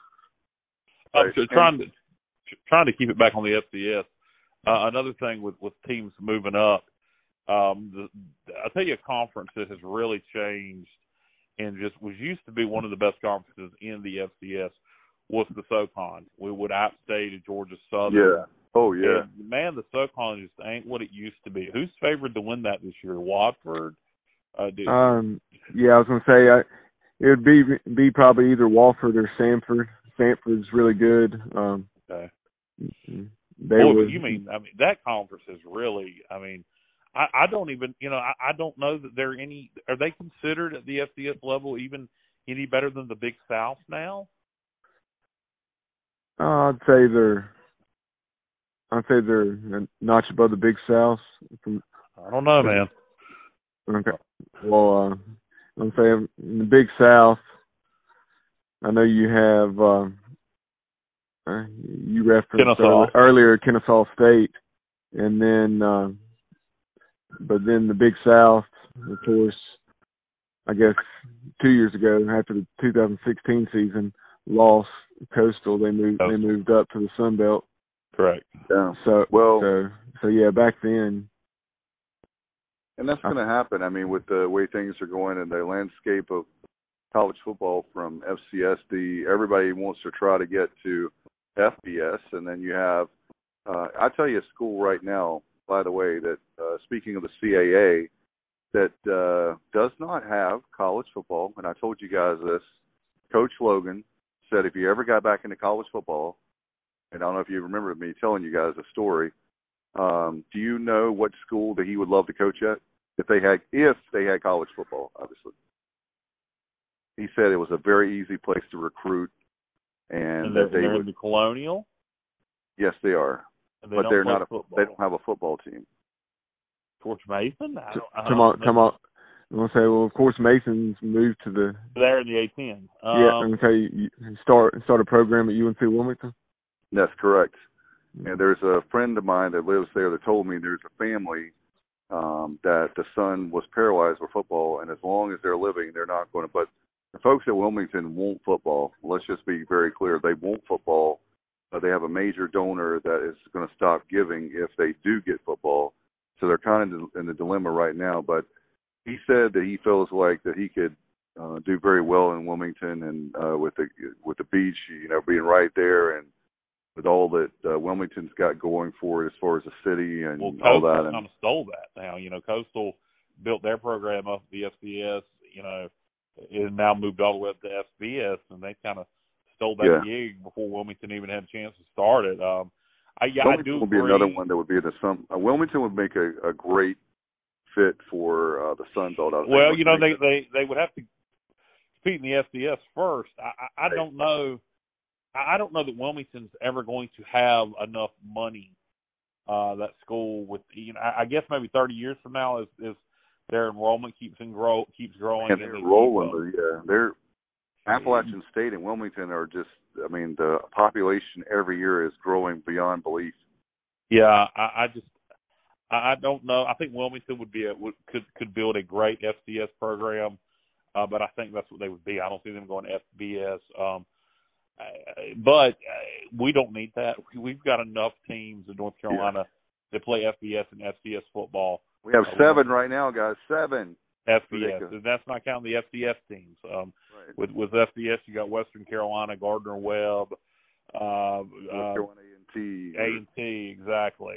So trying to keep it back on the FCS. Another thing with teams moving up, I'll tell you a conference that has really changed and just was used to be one of the best conferences in the FCS was the SoCon. We would App State and Georgia Southern. Yeah. Oh, yeah. And, man, the SoCon just ain't what it used to be. Who's favored to win that this year? Wofford? Yeah, I was going to say it would be probably either Wofford or Samford. Samford's really good. Okay. You mean that conference is really, I don't even, I don't know that are they considered at the FCS level even any better than the Big South now? I'd say they're a notch above the Big South. I don't know, man. Okay. Well, I'm saying in the Big South, I know you have you referenced earlier Kennesaw State, and then but then the Big South, of course, I guess 2 years ago after the 2016 season lost Coastal, they moved up to the Sun Belt. Correct. Yeah. So yeah, back then. And that's going to happen. With the way things are going and the landscape of college football from FCS, everybody wants to try to get to FBS, and then you have, I tell you, a school right now, by the way, that speaking of the CAA, that does not have college football. And I told you guys this. Coach Logan said if you ever got back into college football, and I don't know if you remember me telling you guys a story, do you know what school that he would love to coach at if they had college football, obviously? He said it was a very easy place to recruit. And that they're in the Colonial? Yes, they are. But they're not they don't have a football team. Torch Mason? Come on. I'm going to say, well, of course, Mason's moved to the... They're in the A-10. I'm going to tell you start a program at UNC Wilmington? That's correct. And there's a friend of mine that lives there that told me there's a family that the son was paralyzed with football, and as long as they're living, they're not going to... But the folks at Wilmington want football. Let's just be very clear. They want football. They have a major donor that is going to stop giving if they do get football. So they're kind of in the dilemma right now. But he said that he feels like that he could do very well in Wilmington, and with the beach, being right there, and with all that Wilmington's got going for it as far as the city and all that. Coastal kind of stole that now. Coastal built their program up the FCS, it now moved all the way up to FBS, and they kind of stole that gig before Wilmington even had a chance to start it. I do would be another one that would be Wilmington would make a great fit for the Sun Belt. Well, they would have to compete in the FCS first. I don't know. I don't know that Wilmington's ever going to have enough money. That school with I guess maybe 30 years from now is their enrollment keeps growing. And they're rolling. They're Appalachian State and Wilmington are just. The population every year is growing beyond belief. Yeah, I don't know. I think Wilmington could build a great FCS program, but I think that's what they would be. I don't see them going FBS. But we don't need that. We've got enough teams in North Carolina that play FBS and FCS football. We have 7 right now, guys. 7 FBS, and that's not counting the FCS teams. Right. With FCS, you got Western Carolina, Gardner-Webb, North Carolina A&T, exactly.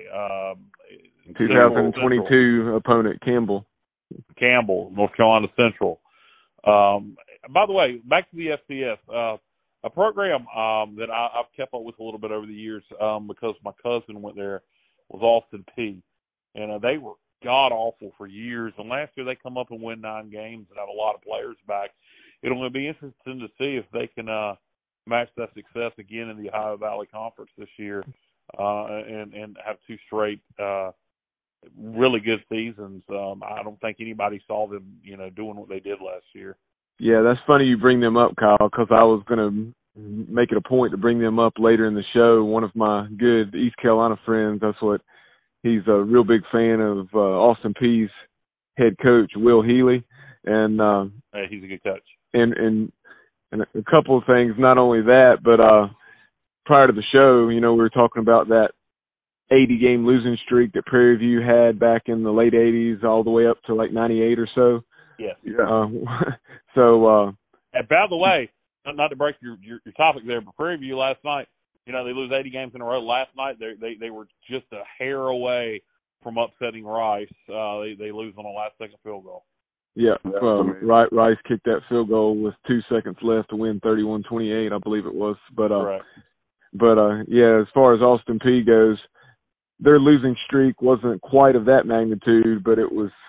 2022 opponent Campbell, North Carolina Central. By the way, back to the FCS. A program that I've kept up with a little bit over the years because my cousin went there was Austin Peay. And they were god-awful for years. And last year they come up and win 9 games and have a lot of players back. It'll be interesting to see if they can match that success again in the Ohio Valley Conference this year and have 2 straight really good seasons. I don't think anybody saw them, doing what they did last year. Yeah, that's funny you bring them up, Kyle, because I was going to make it a point to bring them up later in the show. One of my good East Carolina friends, he's a real big fan of Austin Peay's head coach, Will Healy. And hey, he's a good coach. And a couple of things, not only that, but prior to the show, we were talking about that 80-game losing streak that Prairie View had back in the late 80s all the way up to like 98 or so. Yes. Yeah. And by the way, not to break your topic there, but Prairie View last night, they lose 80 games in a row. Last night they were just a hair away from upsetting Rice. They lose on a last-second field goal. Yeah, Rice kicked that field goal with 2 seconds left to win 31-28, I believe it was. But as far as Austin Peay goes, their losing streak wasn't quite of that magnitude, but it was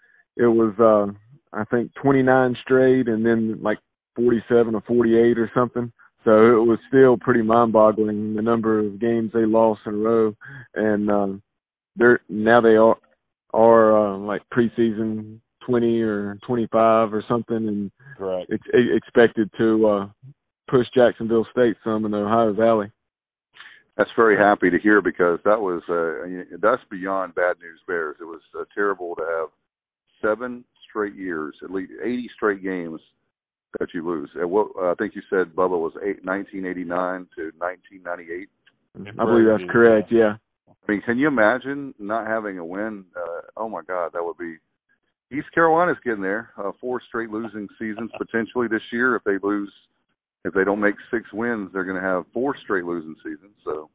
I think 29 straight and then like 47 or 48 or something. So it was still pretty mind-boggling, the number of games they lost in a row. And they are like preseason 20 or 25 or something, and correct. Expected to push Jacksonville State some in the Ohio Valley. That's very happy to hear because that was that's beyond bad news bears. It was terrible to have 7 straight years, at least 80 straight games that you lose. And what I think you said, Bubba, was 1989 to 1998. I believe that's correct. Yeah. I mean, can you imagine not having a win? Oh my God, that would be. East Carolina's getting there. 4 straight losing seasons potentially this year. If they don't make 6 wins, they're going to have 4 straight losing seasons. So.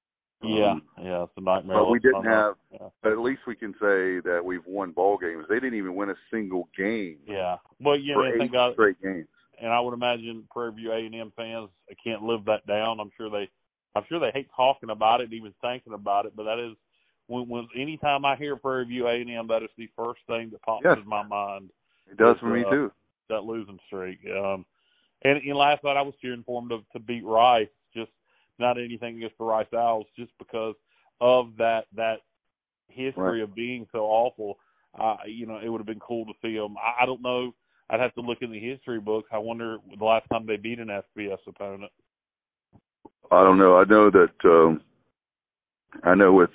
It's a nightmare. But we didn't have. Yeah. But at least we can say that we've won ball games. They didn't even win a single game. Yeah. Well, for 8 straight games. And I would imagine Prairie View A&M fans can't live that down. I'm sure they hate talking about it, even thinking about it. But that is when anytime I hear Prairie View A&M, that is the first thing that pops in my mind. It does for me too. That losing streak. And last night I was cheering for them to beat Rice. Just not anything against the Rice Owls, just because of that history of being so awful. It would have been cool to see them. I don't know. I'd have to look in the history books. I wonder the last time they beat an FBS opponent. I don't know. I know that with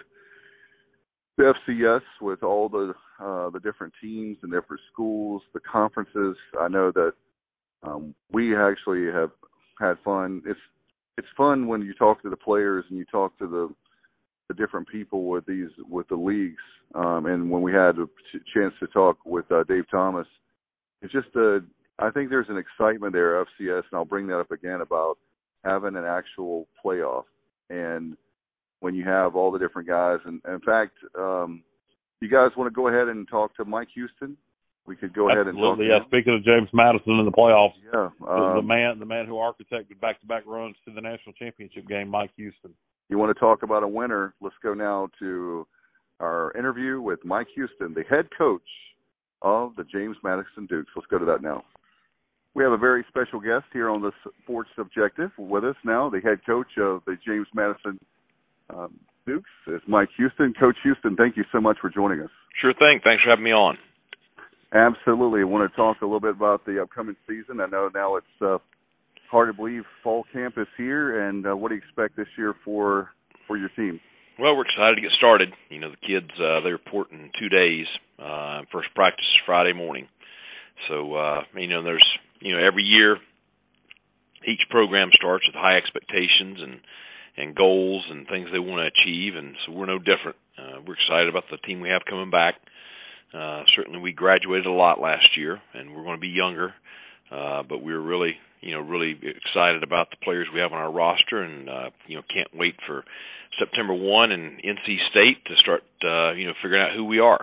the FCS, with all the different teams and different schools, the conferences, I know that we actually have had fun. It's fun when you talk to the players and you talk to the different people with the leagues. And when we had a chance to talk with Dave Thomas, it's just I think there's an excitement there, FCS, and I'll bring that up again about having an actual playoff. And when you have all the different guys, and in fact, you guys want to go ahead and talk to Mike Houston? We could go ahead and talk to him. Speaking of James Madison in the playoffs, the man who architected back-to-back runs to the national championship game, Mike Houston. You want to talk about a winner? Let's go now to our interview with Mike Houston, the head coach of the James Madison Dukes. Let's go to that now. We have a very special guest here on the Sports Objective with us now. The head coach of the James Madison Dukes is Mike Houston. Coach Houston, thank you so much for joining us. Sure thing. Thanks for having me on. Absolutely. I want to talk a little bit about the upcoming season. I know now it's hard to believe fall camp is here, and what do you expect this year for your team? Well, we're excited to get started. You know, the kids, they report in 2 days. First practice is Friday morning. So, you know, there's, you know, every year each program starts with high expectations and goals and things they want to achieve, and so we're no different. We're excited about the team we have coming back. Certainly we graduated a lot last year, and we're going to be younger, but we're really, you know, really excited about the players we have on our roster, and, you know, can't wait for September 1 and NC State to start, you know, figuring out who we are.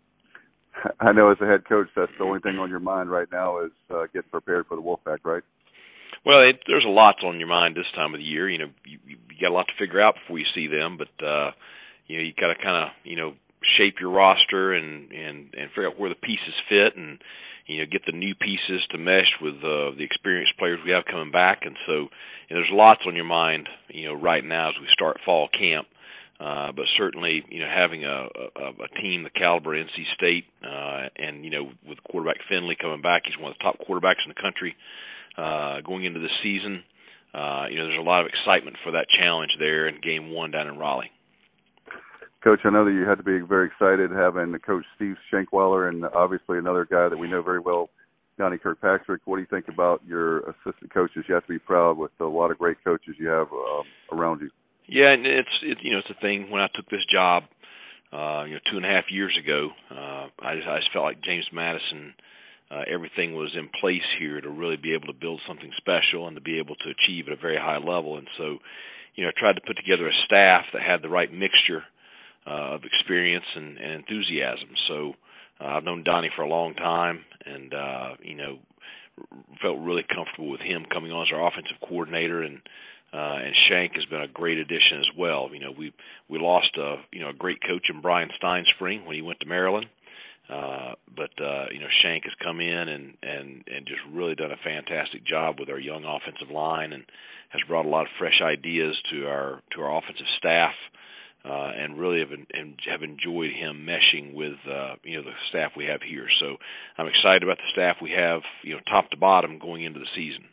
I know as a head coach, that's the only thing on your mind right now is getting prepared for the Wolfpack, right? Well, there's a lot on your mind this time of the year. You know, you got a lot to figure out before you see them, but you know, you got to kind of, you know, shape your roster and figure out where the pieces fit, and you know, get the new pieces to mesh with the experienced players we have coming back. And so, you know, there's lots on your mind, you know, right now as we start fall camp. But certainly, you know, having a team the caliber of NC State, and you know, with quarterback Finley coming back, he's one of the top quarterbacks in the country. Going into the season, you know, there's a lot of excitement for that challenge there in Game 1 down in Raleigh. Coach, I know that you had to be very excited having Coach Steve Shankweiler and obviously another guy that we know very well, Johnny Kirkpatrick. What do you think about your assistant coaches? You have to be proud with a lot of great coaches you have around you. Yeah, and it's you know, it's a thing. When I took this job, you know, 2.5 years ago, I just felt like James Madison. Everything was in place here to really be able to build something special and to be able to achieve at a very high level. And so, you know, I tried to put together a staff that had the right mixture of experience and enthusiasm. So I've known Donnie for a long time, and you know, felt really comfortable with him coming on as our offensive coordinator, and Shank has been a great addition as well. You know, we lost a great coach in Brian Steinspring when he went to Maryland. But you know, Shank has come in and just really done a fantastic job with our young offensive line, and has brought a lot of fresh ideas to our offensive staff, and really have enjoyed him meshing with you know, the staff we have here. So I'm excited about the staff we have, you know, top to bottom going into the season.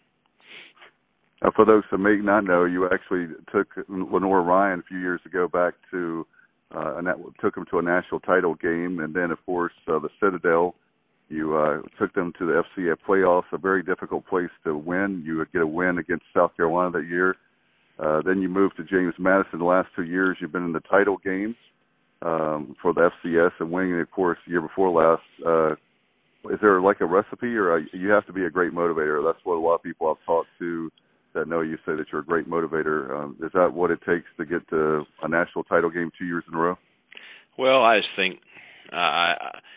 For those that may not know, you actually took Lenore Ryan a few years ago back to took them to a national title game, and then, of course, the Citadel. You took them to the FCA playoffs, a very difficult place to win. You would get a win against South Carolina that year. Then you moved to James Madison. The last 2 years, you've been in the title games for the FCS and winning, of course, the year before last. Is there like a recipe, or you have to be a great motivator? That's what a lot of people I've talked to that know you say that you're a great motivator. Is that what it takes to get to a national title game 2 years in a row? Well, I just think, I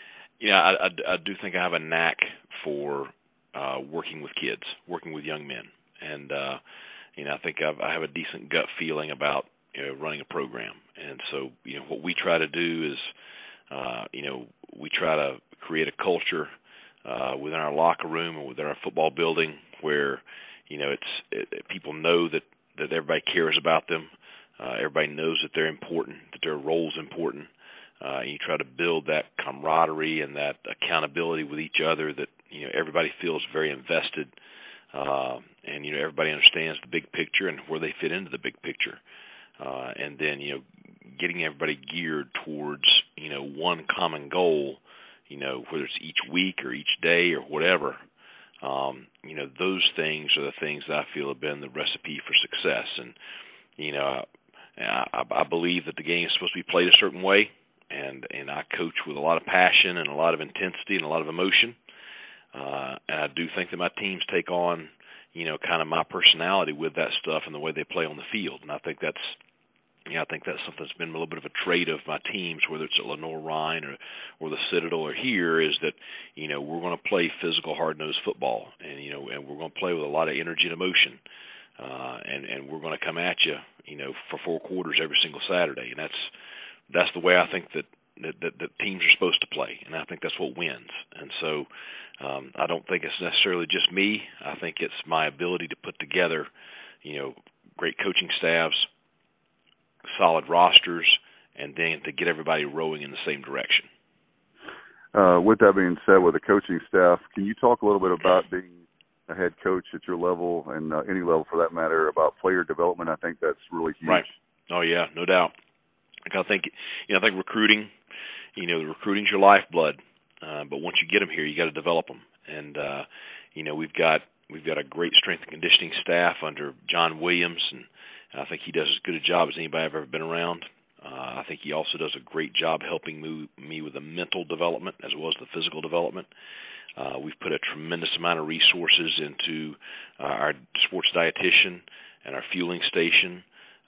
do think I have a knack for working with kids, working with young men, and you know, I think I have a decent gut feeling about, you know, running a program. And so, you know, what we try to do is, you know, we try to create a culture within our locker room and within our football building where, you know, people know that everybody cares about them. Everybody knows that they're important, that their role's important. And you try to build that camaraderie and that accountability with each other, that, you know, everybody feels very invested. And, you know, everybody understands the big picture and where they fit into the big picture. And then, you know, getting everybody geared towards, you know, one common goal, you know, whether it's each week or each day or whatever. You know, those things are the things that I feel have been the recipe for success. And, you know, I believe that the game is supposed to be played a certain way, and I coach with a lot of passion and a lot of intensity and a lot of emotion. And I do think that my teams take on, you know, kind of my personality with that stuff and the way they play on the field. And I think that's something that's been a little bit of a trait of my teams, whether it's at Lenore Ryan or the Citadel or here, is that, you know, we're going to play physical, hard-nosed football, and, you know, and we're going to play with a lot of energy and emotion, and we're going to come at you, you know, for 4 quarters every single Saturday, and that's the way I think that teams are supposed to play, and I think that's what wins. And so I don't think it's necessarily just me. I think it's my ability to put together, you know, great coaching staffs, solid rosters, and then to get everybody rowing in the same direction. With that being said, with the coaching staff, can you talk a little bit about being a head coach at your level and any level for that matter, about player development? I think that's really huge. Right. Oh, yeah, no doubt. I think recruiting, recruiting's your lifeblood. But once you get them here, you got to develop them. And we've got a great strength and conditioning staff under John Williams, and I think he does as good a job as anybody I've ever been around. I think he also does a great job helping me with the mental development as well as the physical development. We've put a tremendous amount of resources into our sports dietitian and our fueling station,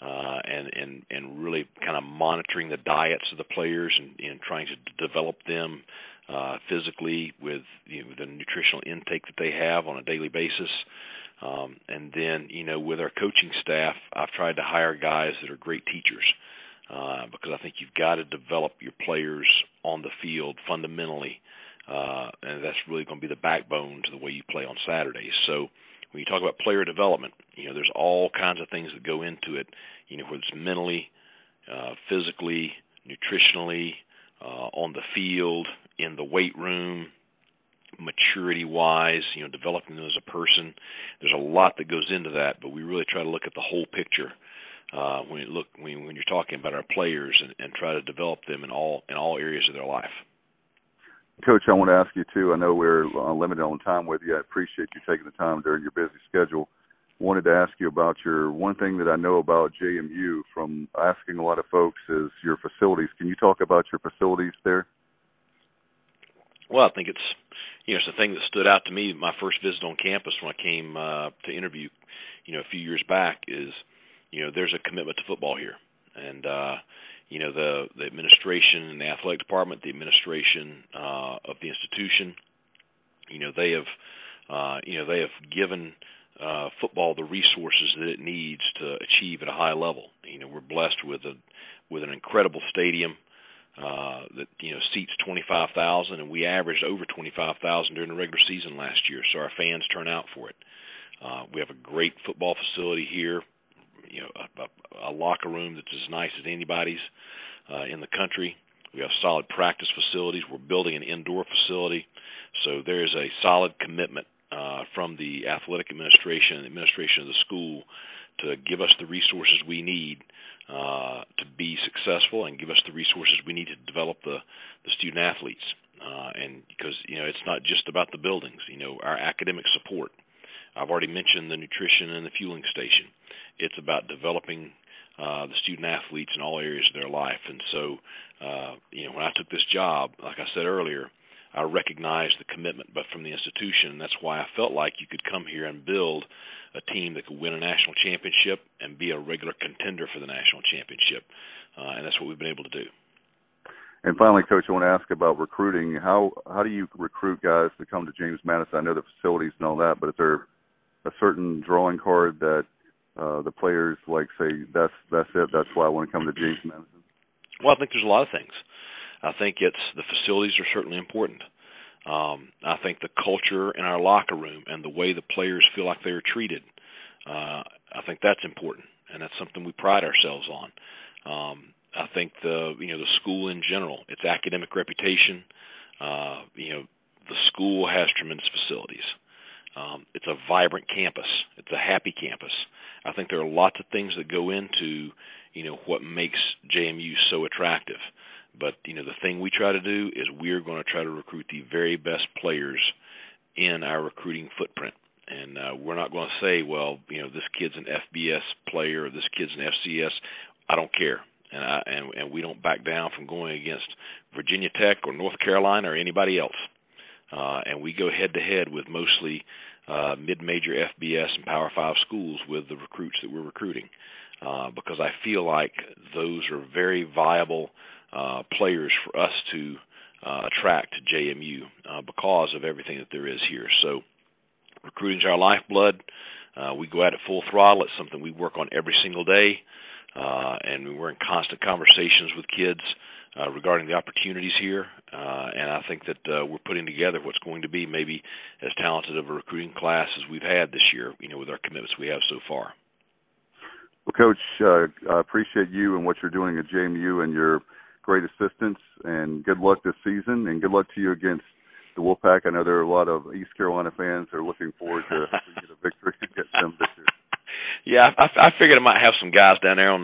and really kind of monitoring the diets of the players and trying to develop them physically with the nutritional intake that they have on a daily basis. And then, with our coaching staff, I've tried to hire guys that are great teachers because I think you've got to develop your players on the field fundamentally, and that's really going to be the backbone to the way you play on Saturdays. So when you talk about player development, there's all kinds of things that go into it, whether it's mentally, physically, nutritionally, on the field, in the weight room, maturity-wise, developing them as a person. There's a lot that goes into that, but we really try to look at the whole picture when you're talking about our players and try to develop them in all areas of their life. Coach, I want to ask you too. I know we're limited on time with you. I appreciate you taking the time during your busy schedule. Wanted to ask you about one thing that I know about JMU from asking a lot of folks is your facilities. Can you talk about your facilities there? Well, I think it's the thing that stood out to me my first visit on campus when I came to interview, a few years back is, there's a commitment to football here. And, the administration and the athletic department, the administration of the institution, they have given football the resources that it needs to achieve at a high level. We're blessed with an incredible stadium that seats 25,000, and we averaged over 25,000 during the regular season last year. So our fans turn out for it. We have a great football facility here. A locker room that's as nice as anybody's in the country. We have solid practice facilities. We're building an indoor facility. So there is a solid commitment from the athletic administration and the administration of the school to give us the resources we need to be successful and give us the resources we need to develop the student athletes. And because, it's not just about the buildings, our academic support. I've already mentioned the nutrition and the fueling station. It's about developing the student athletes in all areas of their life. And so, when I took this job, like I said earlier, I recognized the commitment but from the institution, and that's why I felt like you could come here and build a team that could win a national championship and be a regular contender for the national championship. And that's what we've been able to do. And finally, Coach, I want to ask about recruiting. How do you recruit guys to come to James Madison? I know the facilities and all that, but is there a certain drawing card that the players say, that's it, that's why I want to come to James Madison? Well, I think there's a lot of things. I think the facilities are certainly important. I think the culture in our locker room and the way the players feel like they're treated, I think that's important, and that's something we pride ourselves on. I think the school in general, its academic reputation, the school has tremendous facilities. It's a vibrant campus. It's a happy campus. I think there are lots of things that go into, what makes JMU so attractive. But, the thing we try to do is we're going to try to recruit the very best players in our recruiting footprint. And we're not going to say, well, this kid's an FBS player or this kid's an FCS. I don't care. And we don't back down from going against Virginia Tech or North Carolina or anybody else. And we go head-to-head with mostly mid-major FBS and Power 5 schools with the recruits that we're recruiting because I feel like those are very viable players for us to attract to JMU because of everything that there is here. So recruiting's our lifeblood. We go at it full throttle. It's something we work on every single day, and we're in constant conversations with kids regarding the opportunities here, and I think that we're putting together what's going to be maybe as talented of a recruiting class as we've had this year, with our commitments we have so far. Well, Coach, I appreciate you and what you're doing at JMU and your great assistance, and good luck this season, and good luck to you against the Wolfpack. I know there are a lot of East Carolina fans that are looking forward to get a victory against them this year. Yeah, I figured I might have some guys down there on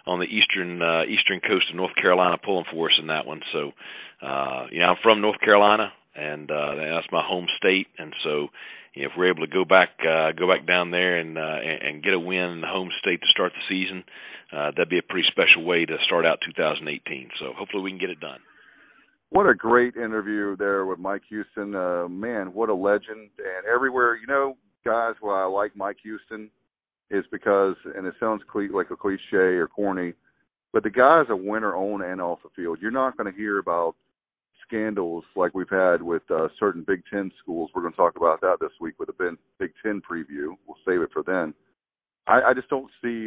on the eastern coast of North Carolina pulling for us in that one. So, I'm from North Carolina, and that's my home state. And so, if we're able to go back down there and get a win in the home state to start the season, that'd be a pretty special way to start out 2018. So hopefully we can get it done. What a great interview there with Mike Houston. Man, what a legend. And everywhere, guys, why I like Mike Houston is because, and it sounds like a cliche or corny, but the guy's a winner on and off the field. You're not going to hear about scandals like we've had with certain Big Ten schools. We're going to talk about that this week with a Big Ten preview. We'll save it for then. I just don't see.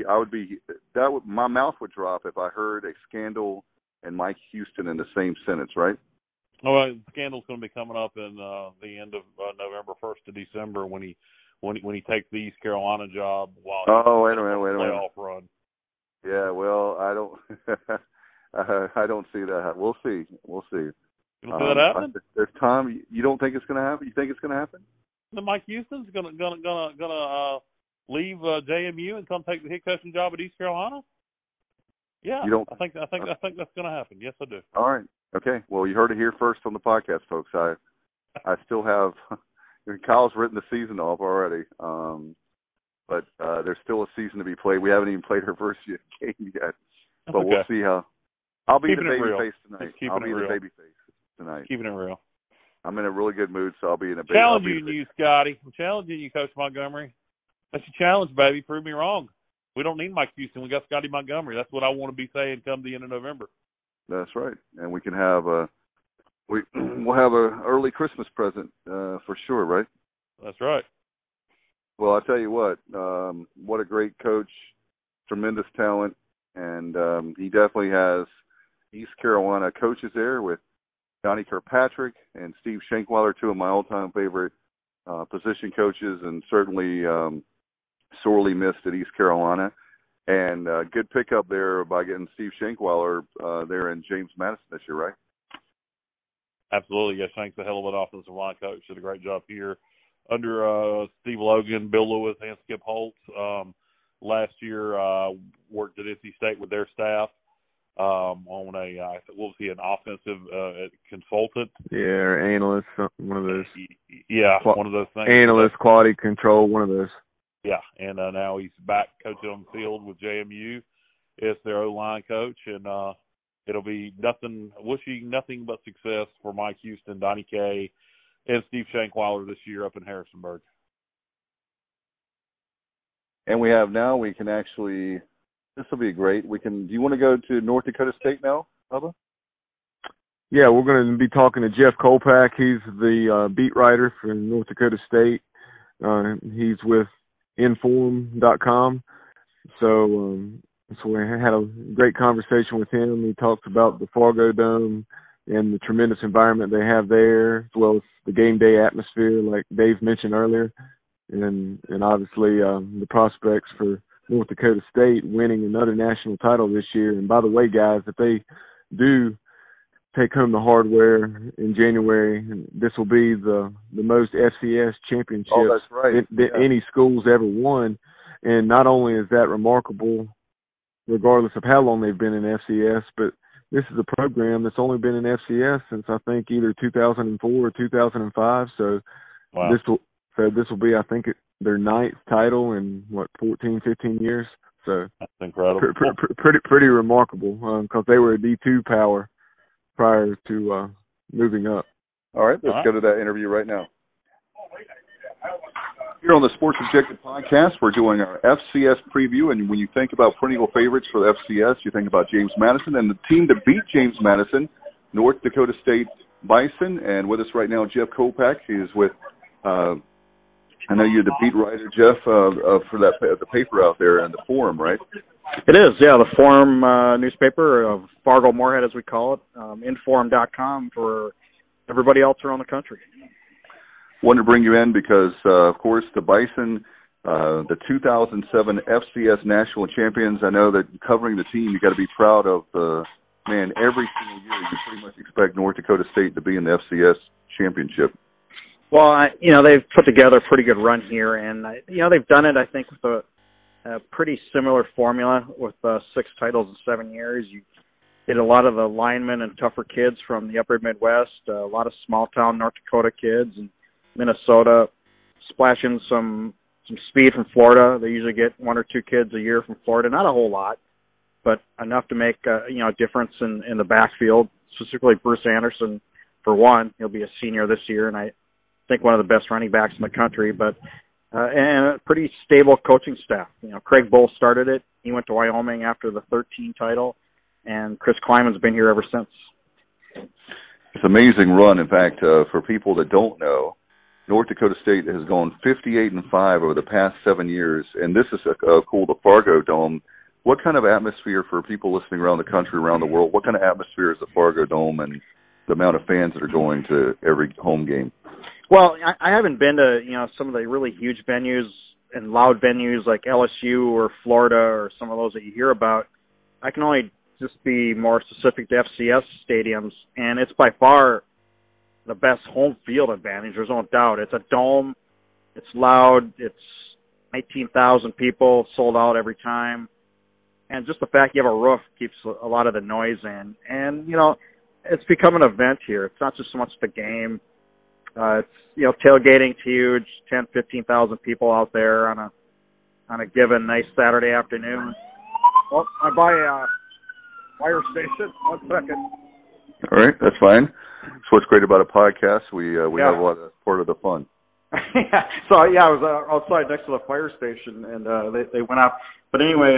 My mouth would drop if I heard a scandal and Mike Houston in the same sentence, right? Well, the scandal's going to be coming up in the end of November, 1st of December, when he takes the East Carolina job while wait a minute. Playoff run. Yeah, well, I don't. I don't see that. We'll see. You don't see that happen? There's time. You don't think it's going to happen? You think it's going to happen? Then Mike Houston's gonna leave JMU and come take the head coaching job at East Carolina? Yeah, I think that's going to happen. Yes, I do. All right. Okay. Well, you heard it here first on the podcast, folks. I still have Kyle's written the season off already, but there's still a season to be played. We haven't even played our first game yet, but We'll see how. I'll be the baby face tonight. I'll be the baby face tonight. Keeping it real. I'm in a really good mood, so I'll be in a baby. Challenging you, Scotty. I'm challenging you, Coach Montgomery. That's a challenge, baby. Prove me wrong. We don't need Mike Houston. We got Scotty Montgomery. That's what I want to be saying come the end of November. That's right, and we can have we'll have a early Christmas present for sure, right? That's right. Well, I tell you what a great coach, tremendous talent, and he definitely has East Carolina coaches there with Donnie Kirkpatrick and Steve Shankweiler, two of my all-time favorite position coaches, and certainly sorely missed at East Carolina. And good pickup there by getting Steve Shankweiler there in James Madison this year, right? Absolutely. Yeah, Shank's a hell of an offensive line coach. Did a great job here under Steve Logan, Bill Lewis, and Skip Holtz. Last year, worked at NC State with their staff on an offensive consultant? Yeah, or analyst, one of those. Yeah, one of those things. Analyst, quality control, one of those. Yeah, and now he's back coaching on the field with JMU. It's their O-line coach, and it'll be wishing nothing but success for Mike Houston, Donnie K, and Steve Shankweiler this year up in Harrisonburg. And we can actually, this will be great. Do you want to go to North Dakota State now, Bubba? Yeah, we're going to be talking to Jeff Kolpack. He's the beat writer for North Dakota State. He's with Inform.com. So we had a great conversation with him. He talked about the Fargo Dome and the tremendous environment they have there, as well as the game day atmosphere, like Dave mentioned earlier, and obviously the prospects for North Dakota State winning another national title this year. And by the way, guys, if they do take home the hardware in January, this will be the most FCS championships any school's ever won. And not only is that remarkable, regardless of how long they've been in FCS, but this is a program that's only been in FCS since I think either 2004 or 2005. So wow. This will be, I think, their 9th title in 14, 15 years. So that's incredible. Pretty remarkable because they were a D2 power prior to moving up. All right, let's go to that interview right now. Here on the Sports Objective Podcast, we're doing our FCS preview, and when you think about perennial favorites for the FCS, you think about James Madison, and the team to beat James Madison, North Dakota State Bison. And with us right now, Jeff Kolpack. He's with, I know you're the beat writer, Jeff, for the paper out there and the Forum, right? It is, yeah, the Forum newspaper of Fargo Moorhead, as we call it, Inform.com for everybody else around the country. Wanted to bring you in because, of course, the Bison, the 2007 FCS national champions. I know that covering the team, you got to be proud of every single year you pretty much expect North Dakota State to be in the FCS championship. Well, they've put together a pretty good run here, and they've done it, I think, with a pretty similar formula with 6 titles in 7 years. You get a lot of the linemen and tougher kids from the upper Midwest, a lot of small-town North Dakota kids and Minnesota, splash in some speed from Florida. They usually get 1 or 2 kids a year from Florida, not a whole lot, but enough to make a difference in the backfield, specifically Bruce Anderson, for one. He'll be a senior this year, and I think one of the best running backs in the country, but and a pretty stable coaching staff. Craig Bull started it. He went to Wyoming after the 13 title, and Chris Kleiman's been here ever since. It's an amazing run. In fact, for people that don't know, North Dakota State has gone 58-5 over the past 7 years, and this is called the Fargo Dome. What kind of atmosphere for people listening around the country, around the world? What kind of atmosphere is the Fargo Dome, and the amount of fans that are going to every home game? Well, I haven't been to some of the really huge venues and loud venues like LSU or Florida or some of those that you hear about. I can only just be more specific to FCS stadiums, and it's by far the best home field advantage. There's no doubt. It's a dome. It's loud. It's 19,000 people, sold out every time. And just the fact you have a roof keeps a lot of the noise in. And, it's become an event here. It's not just so much the game. It's, tailgating's huge, 10, 15,000 people out there on a given nice Saturday afternoon. Well, I buy a fire station. 1 second. All right, that's fine. So what's great about a podcast, we have a lot of part of the fun. So I was outside next to the fire station, and they went up. But anyway,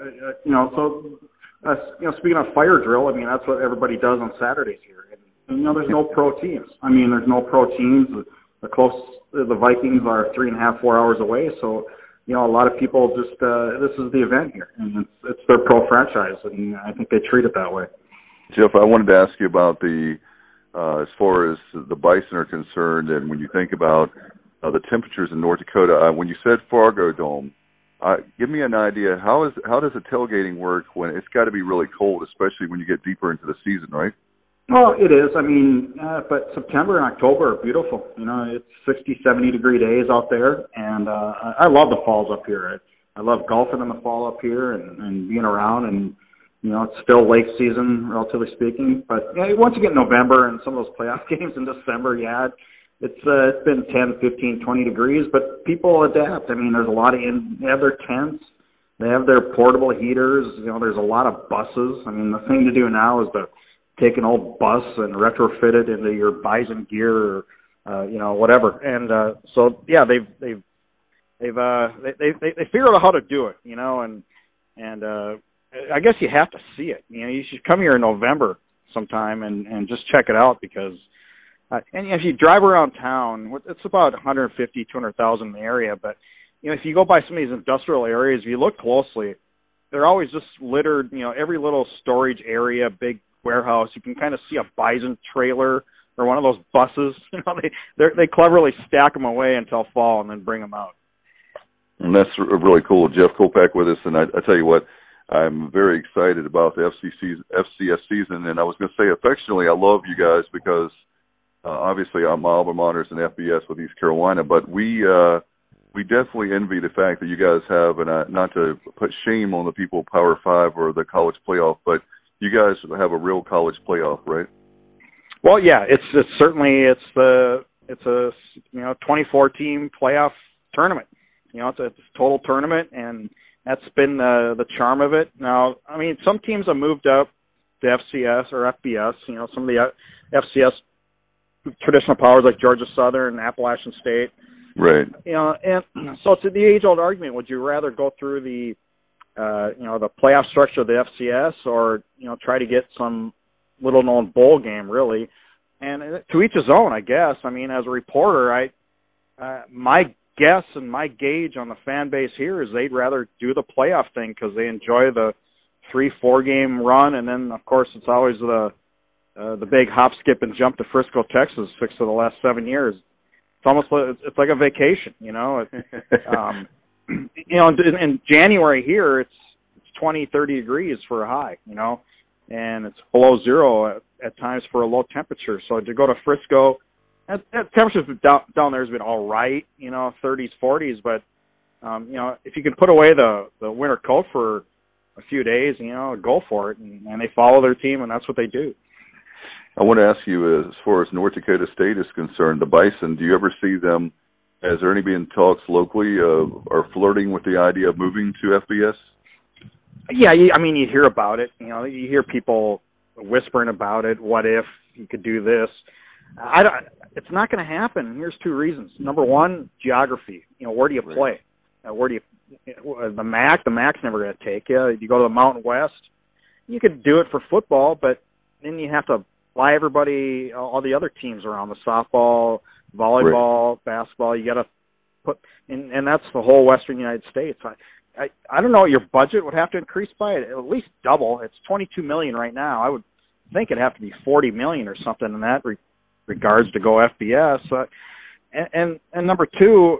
speaking of fire drill, that's what everybody does on Saturdays here. And there's no pro teams. There's no pro teams. The Vikings are 3.5, 4 hours away. So, a lot of people just this is the event here, and it's their pro franchise, and I think they treat it that way. Jeff, I wanted to ask you about as far as the Bison are concerned, and when you think about the temperatures in North Dakota, when you said Fargo Dome, give me an idea. How does the tailgating work when it's got to be really cold, especially when you get deeper into the season, right? Well, it is. But September and October are beautiful. It's 60, 70-degree days out there, and I love the falls up here. I love golfing in the fall up here and being around, and it's still lake season, relatively speaking. But once you get November and some of those playoff games in December, it's been 10, 15, 20 degrees, but people adapt. There's a lot they have their tents, they have their portable heaters. There's a lot of buses. The thing to do now is to take an old bus and retrofit it into your Bison gear, or whatever. And they figured out how to do it, and I guess you have to see it. You should come here in November sometime and just check it out, because and if you drive around town, it's about 150, 200,000 in the area, but if you go by some of these industrial areas, if you look closely, they're always just littered, every little storage area, big warehouse, you can kind of see a Bison trailer or one of those buses. They cleverly stack them away until fall and then bring them out. And that's really cool. Jeff Kolpack with us, and I tell you what, I'm very excited about the FCS season, and I was going to say affectionately, I love you guys because obviously I'm alma mater's in FBS with East Carolina, but we definitely envy the fact that you guys have, and not to put shame on the people Power 5 or the college playoff, but you guys have a real college playoff, right? Well, yeah, it's a 24-team playoff tournament. It's a total tournament, and that's been the charm of it. Now, some teams have moved up to FCS or FBS. Some of the FCS traditional powers like Georgia Southern, Appalachian State. Right. And so it's the age-old argument: would you rather go through the playoff structure of the FCS, or try to get some little-known bowl game, really? And to each his own, I guess. As a reporter, my guess and my gauge on the fan base here is they'd rather do the playoff thing because they enjoy the 3-4 game run, and then of course it's always the big hop, skip, and jump to Frisco, Texas, 6 of the last 7 years. It's almost it's like a vacation, in January here, it's 20, 30 degrees for a high, and it's below zero at times for a low temperature. So to go to Frisco, that temperature's down there has been all right, 30s, 40s, but if you can put away the winter coat for a few days, go for it, and they follow their team, and that's what they do. I want to ask you, as far as North Dakota State is concerned, the Bison, do you ever see them, has there any been talks locally or flirting with the idea of moving to FBS? Yeah, you hear about it. You hear people whispering about it. What if you could do this? It's not going to happen. Here's two reasons. Number one, geography. Where do you play? Where do you? The MAC's never going to take you. You go to the Mountain West. You could do it for football, but then you have to fly everybody, all the other teams around, the softball, volleyball, basketball. You got to put, and that's the whole Western United States. I don't know what your budget would have to increase by, at least double. It's $22 million right now. I would think it'd have to be $40 million or something in that regards to go FBS. And number two,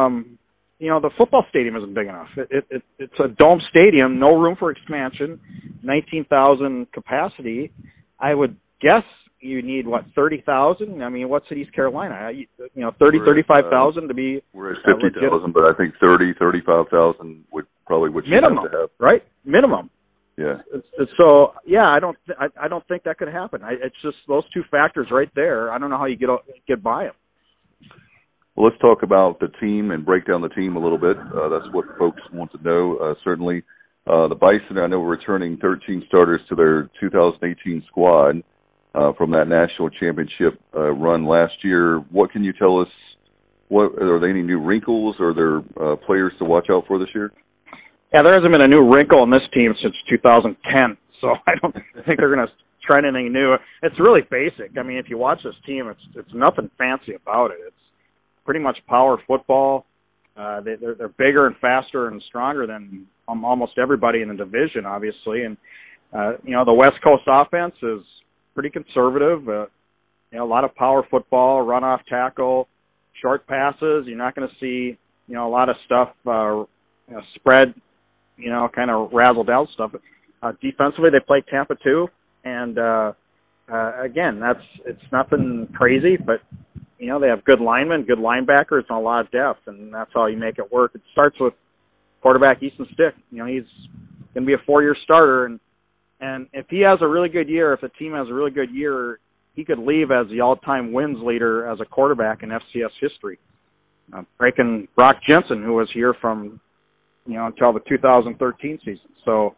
the football stadium isn't big enough. It's a dome stadium, no room for expansion, 19,000 capacity. I would guess you need, 30,000? I mean, what's at East Carolina? 35,000 to be... We're at 50,000, but I think 35,000 would probably what you minimum, have to have. Right? Minimum. Yeah. So, I don't think that could happen. It's just those two factors right there. I don't know how you get by them. Well, let's talk about the team and break down the team a little bit. That's what folks want to know. Certainly, the Bison, I know, we're returning 13 starters to their 2018 squad from that national championship run last year. What can you tell us? Are there any new wrinkles? Or are there players to watch out for this year? Yeah, there hasn't been a new wrinkle in this team since 2010, so I don't think they're going to try anything new. It's really basic. I mean, if you watch this team, it's nothing fancy about it. It's pretty much power football. They're bigger and faster and stronger than almost everybody in the division, obviously. And the West Coast offense is pretty conservative. A lot of power football, run-off tackle, short passes. You're not going to see a lot of stuff spread, kind of razzle-dazzle stuff. Defensively, they play Tampa too, and again, it's nothing crazy, but they have good linemen, good linebackers, and a lot of depth, and that's how you make it work. It starts with quarterback Easton Stick. He's going to be a 4-year starter, and if he has a really good year, if the team has a really good year, he could leave as the all-time wins leader as a quarterback in FCS history, breaking Brock Jensen, who was here from until the 2013 season. So,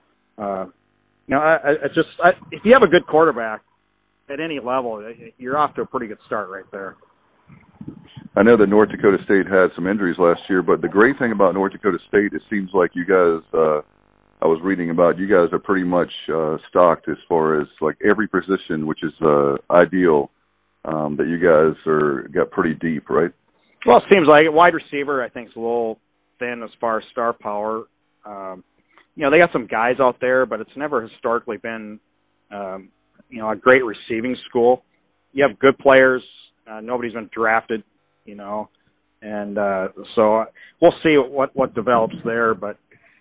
if you have a good quarterback at any level, you're off to a pretty good start right there. I know that North Dakota State had some injuries last year, but the great thing about North Dakota State, it seems like you guys, I was reading about, you guys are pretty much stocked as far as like every position, which is ideal, that you guys got pretty deep, right? Well, it seems like it. Wide receiver, I think, is a little thin as far as star power. They got some guys out there, but it's never historically been, a great receiving school. You have good players. Nobody's been drafted, and so we'll see what develops there. But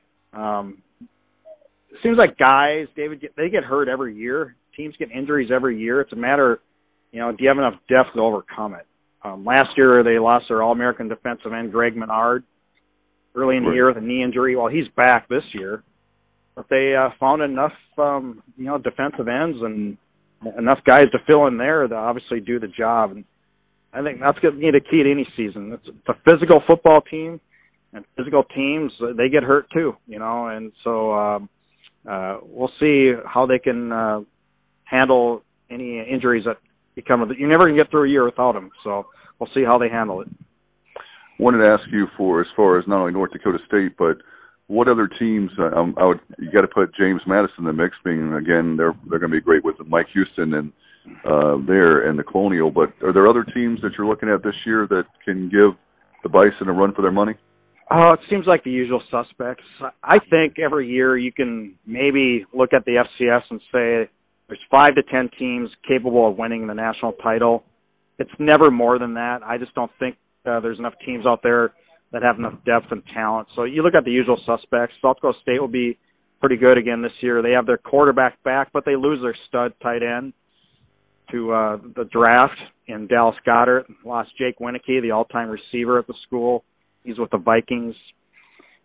it seems like guys, David, they get hurt every year. Teams get injuries every year. It's a matter, do you have enough depth to overcome it? Last year they lost their All-American defensive end, Greg Menard, early in the year with a knee injury. Well, he's back this year. But they found enough, defensive ends and enough guys to fill in there to obviously do the job. And I think that's going to be the key to any season. It's a physical football team, and physical teams, they get hurt too, and so we'll see how they can handle any injuries that become. You're never going to get through a year without them, so we'll see how they handle it. Wanted to ask you for, as far as not only North Dakota State, but what other teams? You got to put James Madison in the mix. Being again, they're going to be great with Mike Houston and there and the Colonial. But are there other teams that you're looking at this year that can give the Bison a run for their money? It seems like the usual suspects. I think every year you can maybe look at the FCS and say there's 5 to 10 teams capable of winning the national title. It's never more than that. I just don't think there's enough teams out there that have enough depth and talent. So you look at the usual suspects. South Dakota State will be pretty good again this year. They have their quarterback back, but they lose their stud tight end to the draft in Dallas Goedert. Lost Jake Wieneke, the all-time receiver at the school. He's with the Vikings.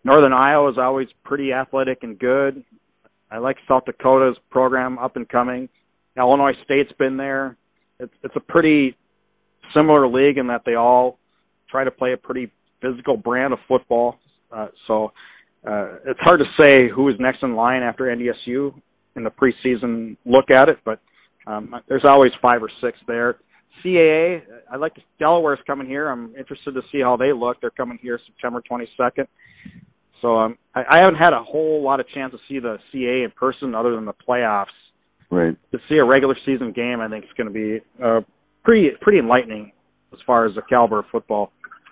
Northern Iowa is always pretty athletic and good. I like South Dakota's program, up and coming. Illinois State's been there. It's a pretty similar league in that they all try to play a pretty physical brand of football. So it's hard to say who is next in line after NDSU in the preseason look at it, but there's always 5 or 6 there. CAA, I like Delaware's coming here. I'm interested to see how they look. They're coming here September 22nd. So I haven't had a whole lot of chance to see the CAA in person other than the playoffs. Right. To see a regular season game, I think, is going to be pretty enlightening as far as the caliber of football.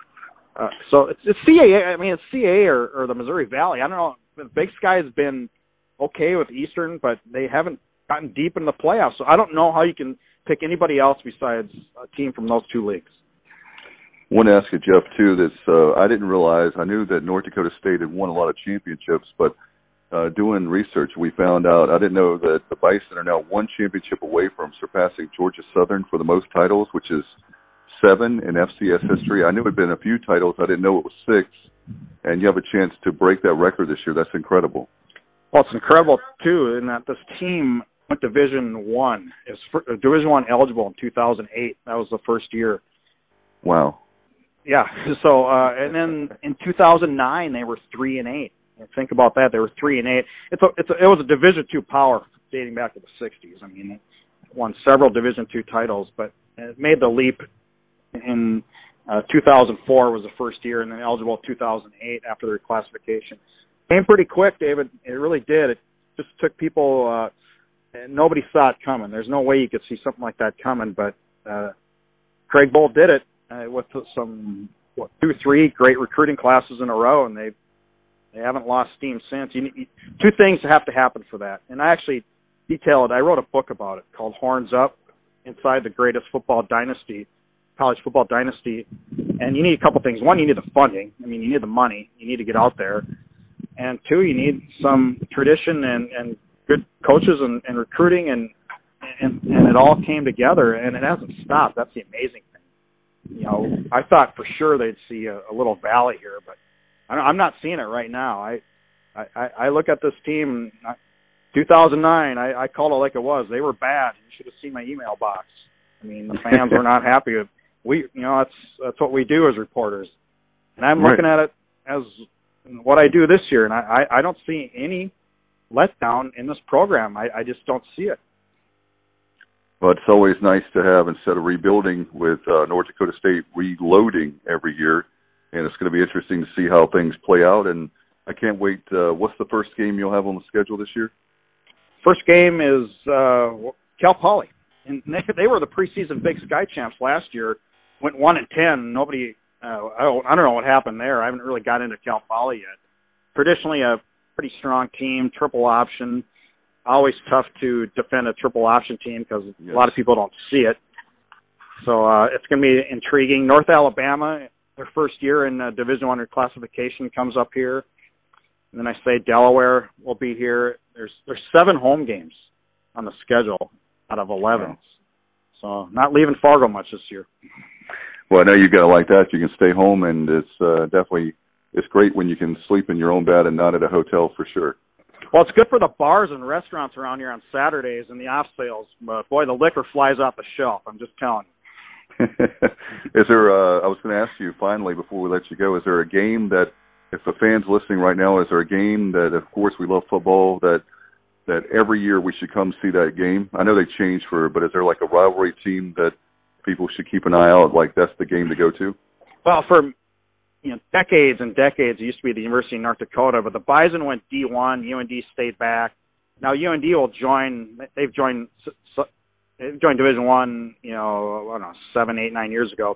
So it's CAA. I mean, it's CAA or the Missouri Valley. I don't know. The Big Sky has been okay with Eastern, but they haven't gotten deep in the playoffs. So I don't know how you can pick anybody else besides a team from those 2 leagues. I want to ask you, Jeff, too, this I didn't realize. I knew that North Dakota State had won a lot of championships, but doing research, we found out, I didn't know that the Bison are now 1 championship away from surpassing Georgia Southern for the most titles, which is 7 in FCS history. I knew it had been a few titles. I didn't know it was 6. And you have a chance to break that record this year. That's incredible. Well, it's incredible, too, in that this team went Division I. It was Division I eligible in 2008. That was the first year. Wow. Yeah. So, and then in 2009, they were 3-8. Think about that. They were 3-8. It was a Division II power dating back to the 60s. I mean, it won several Division II titles, but it made the leap in 2004 was the first year, and then eligible 2008 after the reclassification. Came pretty quick, David. It really did. It just took people. Nobody saw it coming. There's no way you could see something like that coming, but Craig Bolt did it with some 2-3 great recruiting classes in a row, and they haven't lost steam since. You need, 2 things have to happen for that, and I actually detailed. I wrote a book about it called Horns Up: Inside the Greatest Football Dynasty, College Football Dynasty. And you need a couple things. One, you need the funding. I mean, you need the money. You need to get out there. And 2, you need some tradition and good coaches and recruiting, and it all came together, and it hasn't stopped. That's the amazing thing. You know, I thought for sure they'd see a little valley here, but I'm not seeing it right now. I look at this team. 2009, I called it like it was. They were bad. You should have seen my email box. I mean, the fans were not happy. That's what we do as reporters, and I'm looking at it as what I do this year, and I don't see any letdown in this program. I just don't see it. Well, it's always nice to have, instead of rebuilding with North Dakota State, reloading every year, and it's going to be interesting to see how things play out, and I can't wait. What's the first game you'll have on the schedule this year? First game is Cal Poly, and they were the preseason Big Sky champs last year, went 1-10. Nobody, I don't know what happened there. I haven't really got into Cal Poly yet. Traditionally a pretty strong team, triple option. Always tough to defend a triple option team because a lot of people don't see it. So it's going to be intriguing. North Alabama, their first year in Division I reclassification, comes up here. And then I say Delaware will be here. There's 7 home games on the schedule out of 11. So not leaving Fargo much this year. Well, I know you got to like that. You can stay home, and it's great when you can sleep in your own bed and not at a hotel for sure. Well, it's good for the bars and restaurants around here on Saturdays and the off sales. But boy, the liquor flies off the shelf. I'm just telling you. Is there? I was going to ask you finally before we let you go. Is there a game that, if a fan's listening right now, is there a game that, of course, we love football, that every year we should come see that game? I know they change but is there like a rivalry team that people should keep an eye out? Like that's the game to go to? Well, for decades and decades, it used to be the University of North Dakota, but the Bison went D1, UND stayed back. Now UND will join. They've joined Division I, I don't know, 7, 8, 9 years ago.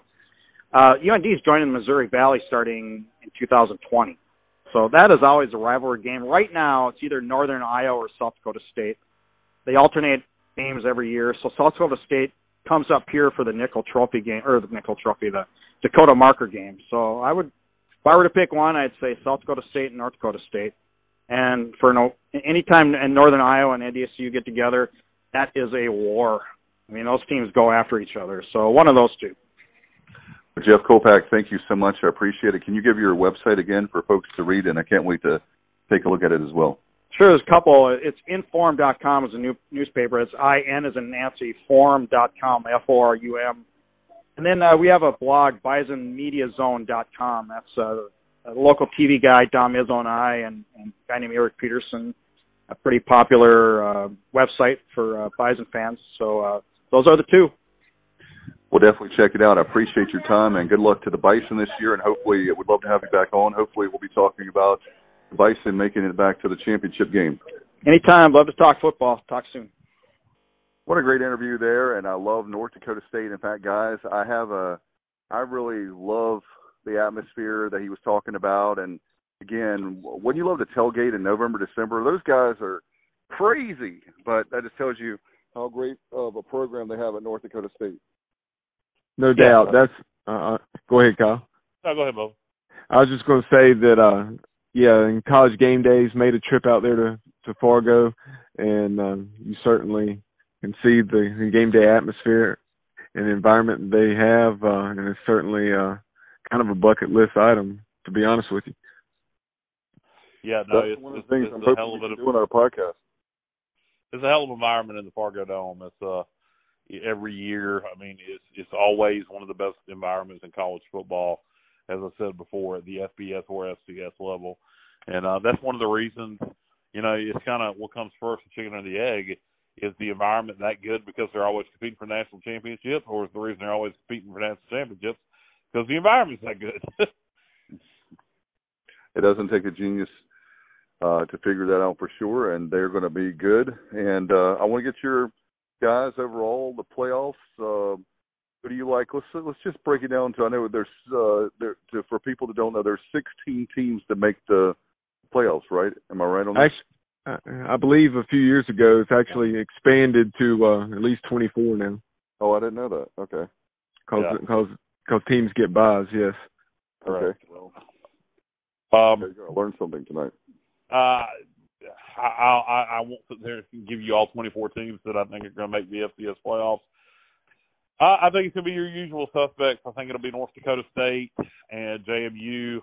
UND is joining the Missouri Valley starting in 2020. So that is always a rivalry game. Right now, it's either Northern Iowa or South Dakota State. They alternate games every year. So South Dakota State comes up here for the Nickel Trophy game, or the Dakota Marker game. So if I were to pick one, I'd say South Dakota State and North Dakota State. And for any time in Northern Iowa and NDSU get together, that is a war. I mean, those teams go after each other. So one of those two. Jeff Kolpack, thank you so much. I appreciate it. Can you give your website again for folks to read? And I can't wait to take a look at it as well. Sure, there's a couple. It's inform.com is a new newspaper. It's IN as in Nancy, forum.com, FORUM. And then we have a blog, bisonmediazone.com. That's a local TV guy, Dom Izzo, and I, and a guy named Eric Peterson, a pretty popular website for Bison fans. So those are the two. We'll definitely check it out. I appreciate your time, and good luck to the Bison this year, and hopefully we'd love to have you back on. Hopefully we'll be talking about the Bison making it back to the championship game. Anytime. Love to talk football. Talk soon. What a great interview there, and I love North Dakota State. In fact, guys, I really love the atmosphere that he was talking about. And, again, when you love to tailgate in November, December, those guys are crazy. But that just tells you how great of a program they have at North Dakota State. No doubt. That's go ahead, Kyle. No, go ahead, Bo. I was just going to say that, in College Game Days, made a trip out there to Fargo, and you certainly can see the game day atmosphere and the environment they have, and it's certainly kind of a bucket list item, to be honest with you. Yeah, no, that's one of the things I'm hoping we can do on our podcast. It's a hell of an environment in the Fargo Dome. It's every year. I mean, it's always one of the best environments in college football, as I said before, at the FBS or FCS level, and that's one of the reasons. It's kind of what comes first, the chicken or the egg. Is the environment that good because they're always competing for national championships, or is the reason they're always competing for national championships because the environment's that good? It doesn't take a genius to figure that out for sure, and they're going to be good. And I want to get your guys overall the playoffs. Who do you like? Let's just break it down to. I know there's for people that don't know, there's 16 teams that make the playoffs, right? Am I right on that? I believe a few years ago it's actually expanded to at least 24 now. Oh, I didn't know that. Okay. Because teams get buys, yes. Okay. Well, you're going to learn something tonight. I won't sit there and give you all 24 teams that I think are going to make the FCS playoffs. I think it's going to be your usual suspects. I think it'll be North Dakota State and JMU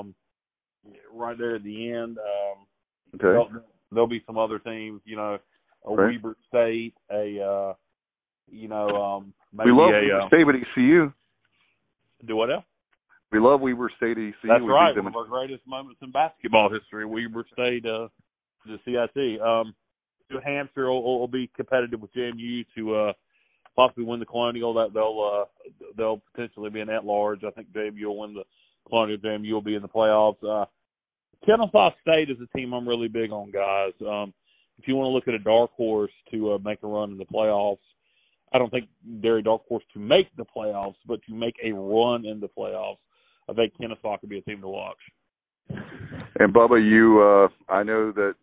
right there at the end. Okay. There'll be some other teams, right. Weber State, maybe we love Weber State at ECU. Do what else? We love Weber State at ECU. That's right. One of our greatest moments in basketball history, Weber State to CIT. New Hampshire will be competitive with JMU to possibly win the Colonial. That they'll potentially be an at-large. I think JMU will win the Colonial. JMU will be in the playoffs. Kennesaw State is a team I'm really big on, guys. If you want to look at a dark horse to make a run in the playoffs, I don't think they're a dark horse to make the playoffs, but to make a run in the playoffs, I think Kennesaw could be a team to watch. And Bubba, I know that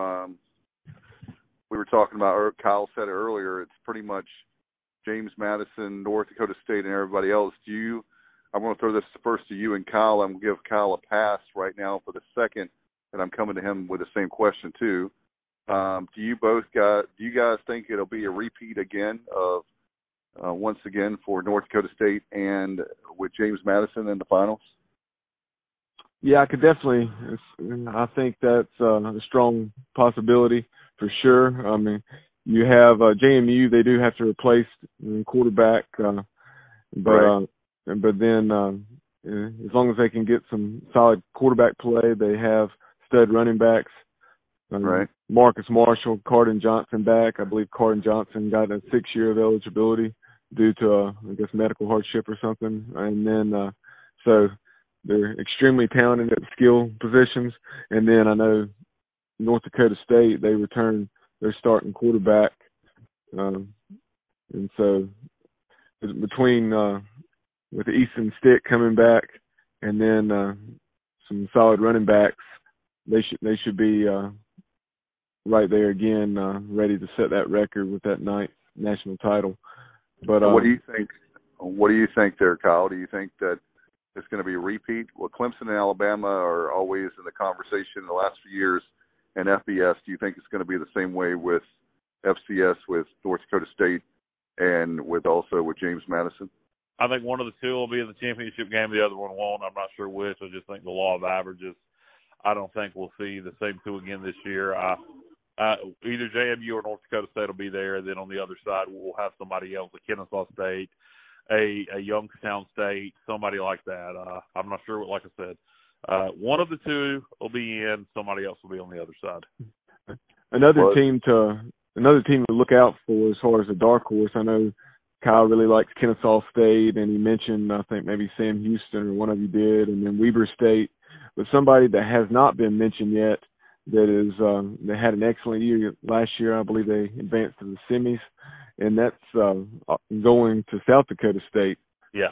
we were talking about, Kyle said it earlier, it's pretty much James Madison, North Dakota State, and everybody else. I'm going to throw this first to you and Kyle. I'm going to give Kyle a pass right now for the second, and I'm coming to him with the same question too. Do you guys think it'll be a repeat again of once again for North Dakota State and with James Madison in the finals? Yeah, I could definitely. I think that's a strong possibility for sure. I mean, you have JMU. They do have to replace quarterback, right. But then as long as they can get some solid quarterback play, they have stud running backs. Right. Marcus Marshall, Cardin Johnson back. I believe Cardin Johnson got a 6-year of eligibility due to, medical hardship or something. And then so they're extremely talented at skill positions. And then I know North Dakota State, they return their starting quarterback. And so between with the Easton Stick coming back and then some solid running backs, they should be right there again, ready to set that record with that 9th national title. But what do you think? What do you think there, Kyle? Do you think that it's going to be a repeat? Well, Clemson and Alabama are always in the conversation in the last few years, and FBS. Do you think it's going to be the same way with FCS with North Dakota State and with James Madison? I think one of the two will be in the championship game. The other one won't. I'm not sure which. I just think the law of averages. I don't think we'll see the same two again this year. Either JMU or North Dakota State will be there. Then on the other side, we'll have somebody else, a Kennesaw State, a Youngstown State, somebody like that. I'm not sure. Like I said, one of the two will be in. Somebody else will be on the other side. Another team to look out for as far as a dark horse. I know Kyle really likes Kennesaw State, and he mentioned, I think maybe Sam Houston or one of you did, and then Weber State. But somebody that has not been mentioned yet that is they had an excellent year last year. I believe they advanced to the semis, and that's going to South Dakota State. Yeah.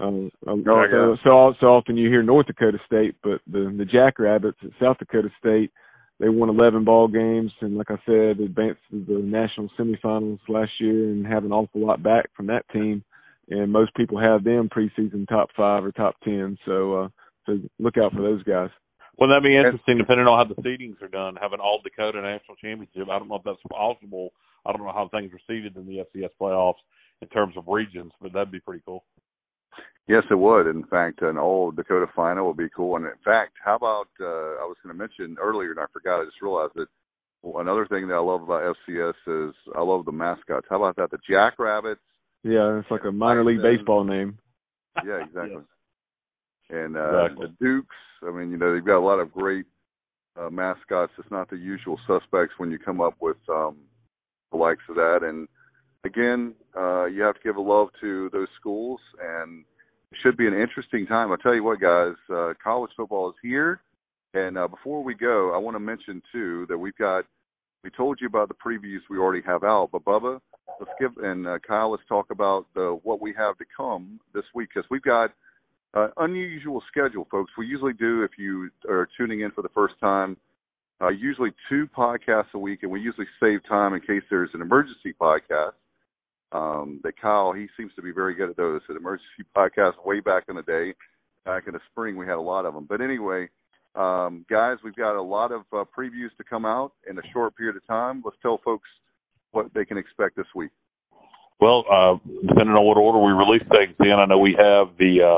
So often you hear North Dakota State, but the Jackrabbits at South Dakota State, they won 11 ball games, and like I said, advanced to the national semifinals last year and have an awful lot back from that team. And most people have them preseason top 5 or top 10. So look out for those guys. Well, that'd be interesting, depending on how the seedings are done. Have an All-Dakota National Championship. I don't know if that's possible. I don't know how things are seeded in the FCS playoffs in terms of regions, but that'd be pretty cool. Yes, it would. In fact, an All-Dakota final would be cool. And, in fact, how about I was going to mention earlier, and I forgot, I just realized it. Well, another thing that I love about FCS is I love the mascots. How about that? The Jackrabbits. Yeah, it's like a minor league baseball name. Yeah, exactly. Yes. And exactly. The Dukes, I mean, they've got a lot of great mascots. It's not the usual suspects when you come up with the likes of that. And, again, you have to give a love to those schools, and it should be an interesting time. I'll tell you what, guys, college football is here. And before we go, I want to mention, too, that we told you about the previews we already have out. But, Bubba, let's Kyle, let's talk about what we have to come this week, because we've got unusual schedule, folks. We usually do, if you are tuning in for the first time, usually 2 podcasts a week, and we usually save time in case there's an emergency podcast. That Kyle, he seems to be very good at those. An emergency podcast way back in the day. Back in the spring, we had a lot of them. But anyway, guys, we've got a lot of previews to come out in a short period of time. Let's tell folks what they can expect this week. Well, depending on what order we release things in, I know we have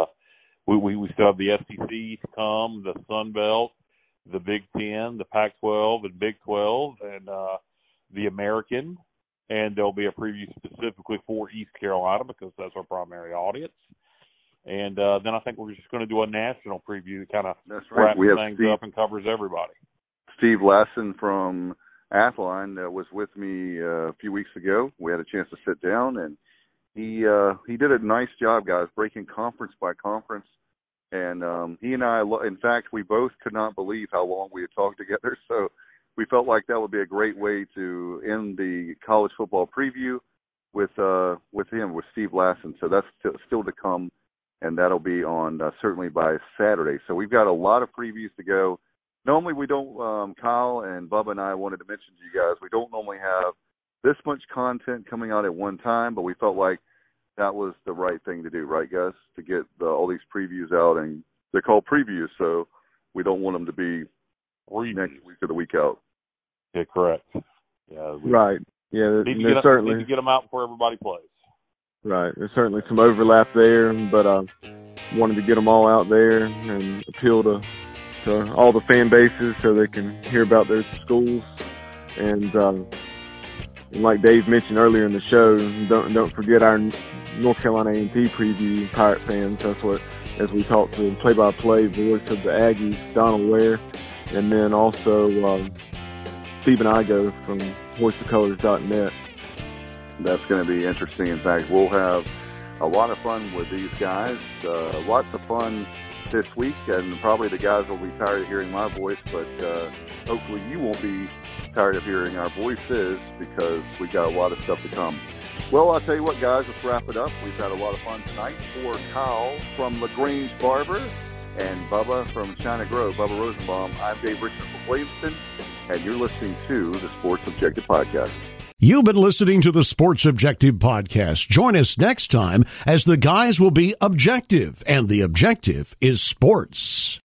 we still have the SEC to come, the Sun Belt, the Big Ten, the Pac-12, and Big 12, and the American. And there'll be a preview specifically for East Carolina because that's our primary audience. And then I think we're just going to do a national preview that kind of wraps things up and covers everybody. Steve Lassen from Athlon was with me a few weeks ago. We had a chance to sit down, and he did a nice job, guys, breaking conference by conference. And he and I, in fact, we both could not believe how long we had talked together. So we felt like that would be a great way to end the college football preview with Steve Lassen. So that's still to come, and that'll be on certainly by Saturday. So we've got a lot of previews to go. Normally we don't, Kyle and Bubba and I wanted to mention to you guys, we don't normally have this much content coming out at one time, but we felt like that was the right thing to do, right, guys? To get all these previews out, and they're called previews, so we don't want them to be next week or the week out. Yeah, correct. Yeah, right. Yeah, need to get them out before everybody plays. Right. There's certainly some overlap there, but wanted to get them all out there and appeal to all the fan bases so they can hear about their schools. And like Dave mentioned earlier in the show, don't forget our North Carolina A&T preview, Pirate fans. That's what, as we talked to the play-by-play voice of the Aggies, Donald Ware, and then also Stephen Igo from hoistthecolors.net. That's going to be interesting. In fact, we'll have a lot of fun with these guys. Lots of fun this week, and probably the guys will be tired of hearing my voice, but hopefully you won't be tired of hearing our voices because we got a lot of stuff to come. Well, I'll tell you what, guys, let's wrap it up. We've had a lot of fun tonight. For Kyle from LaGrange Barber and Bubba from China Grove, Bubba Rosenbaum, I'm Dave Richmond from Williamston, and you're listening to the Sports Objective Podcast. You've been listening to the Sports Objective Podcast. Join us next time as the guys will be objective, and the objective is sports.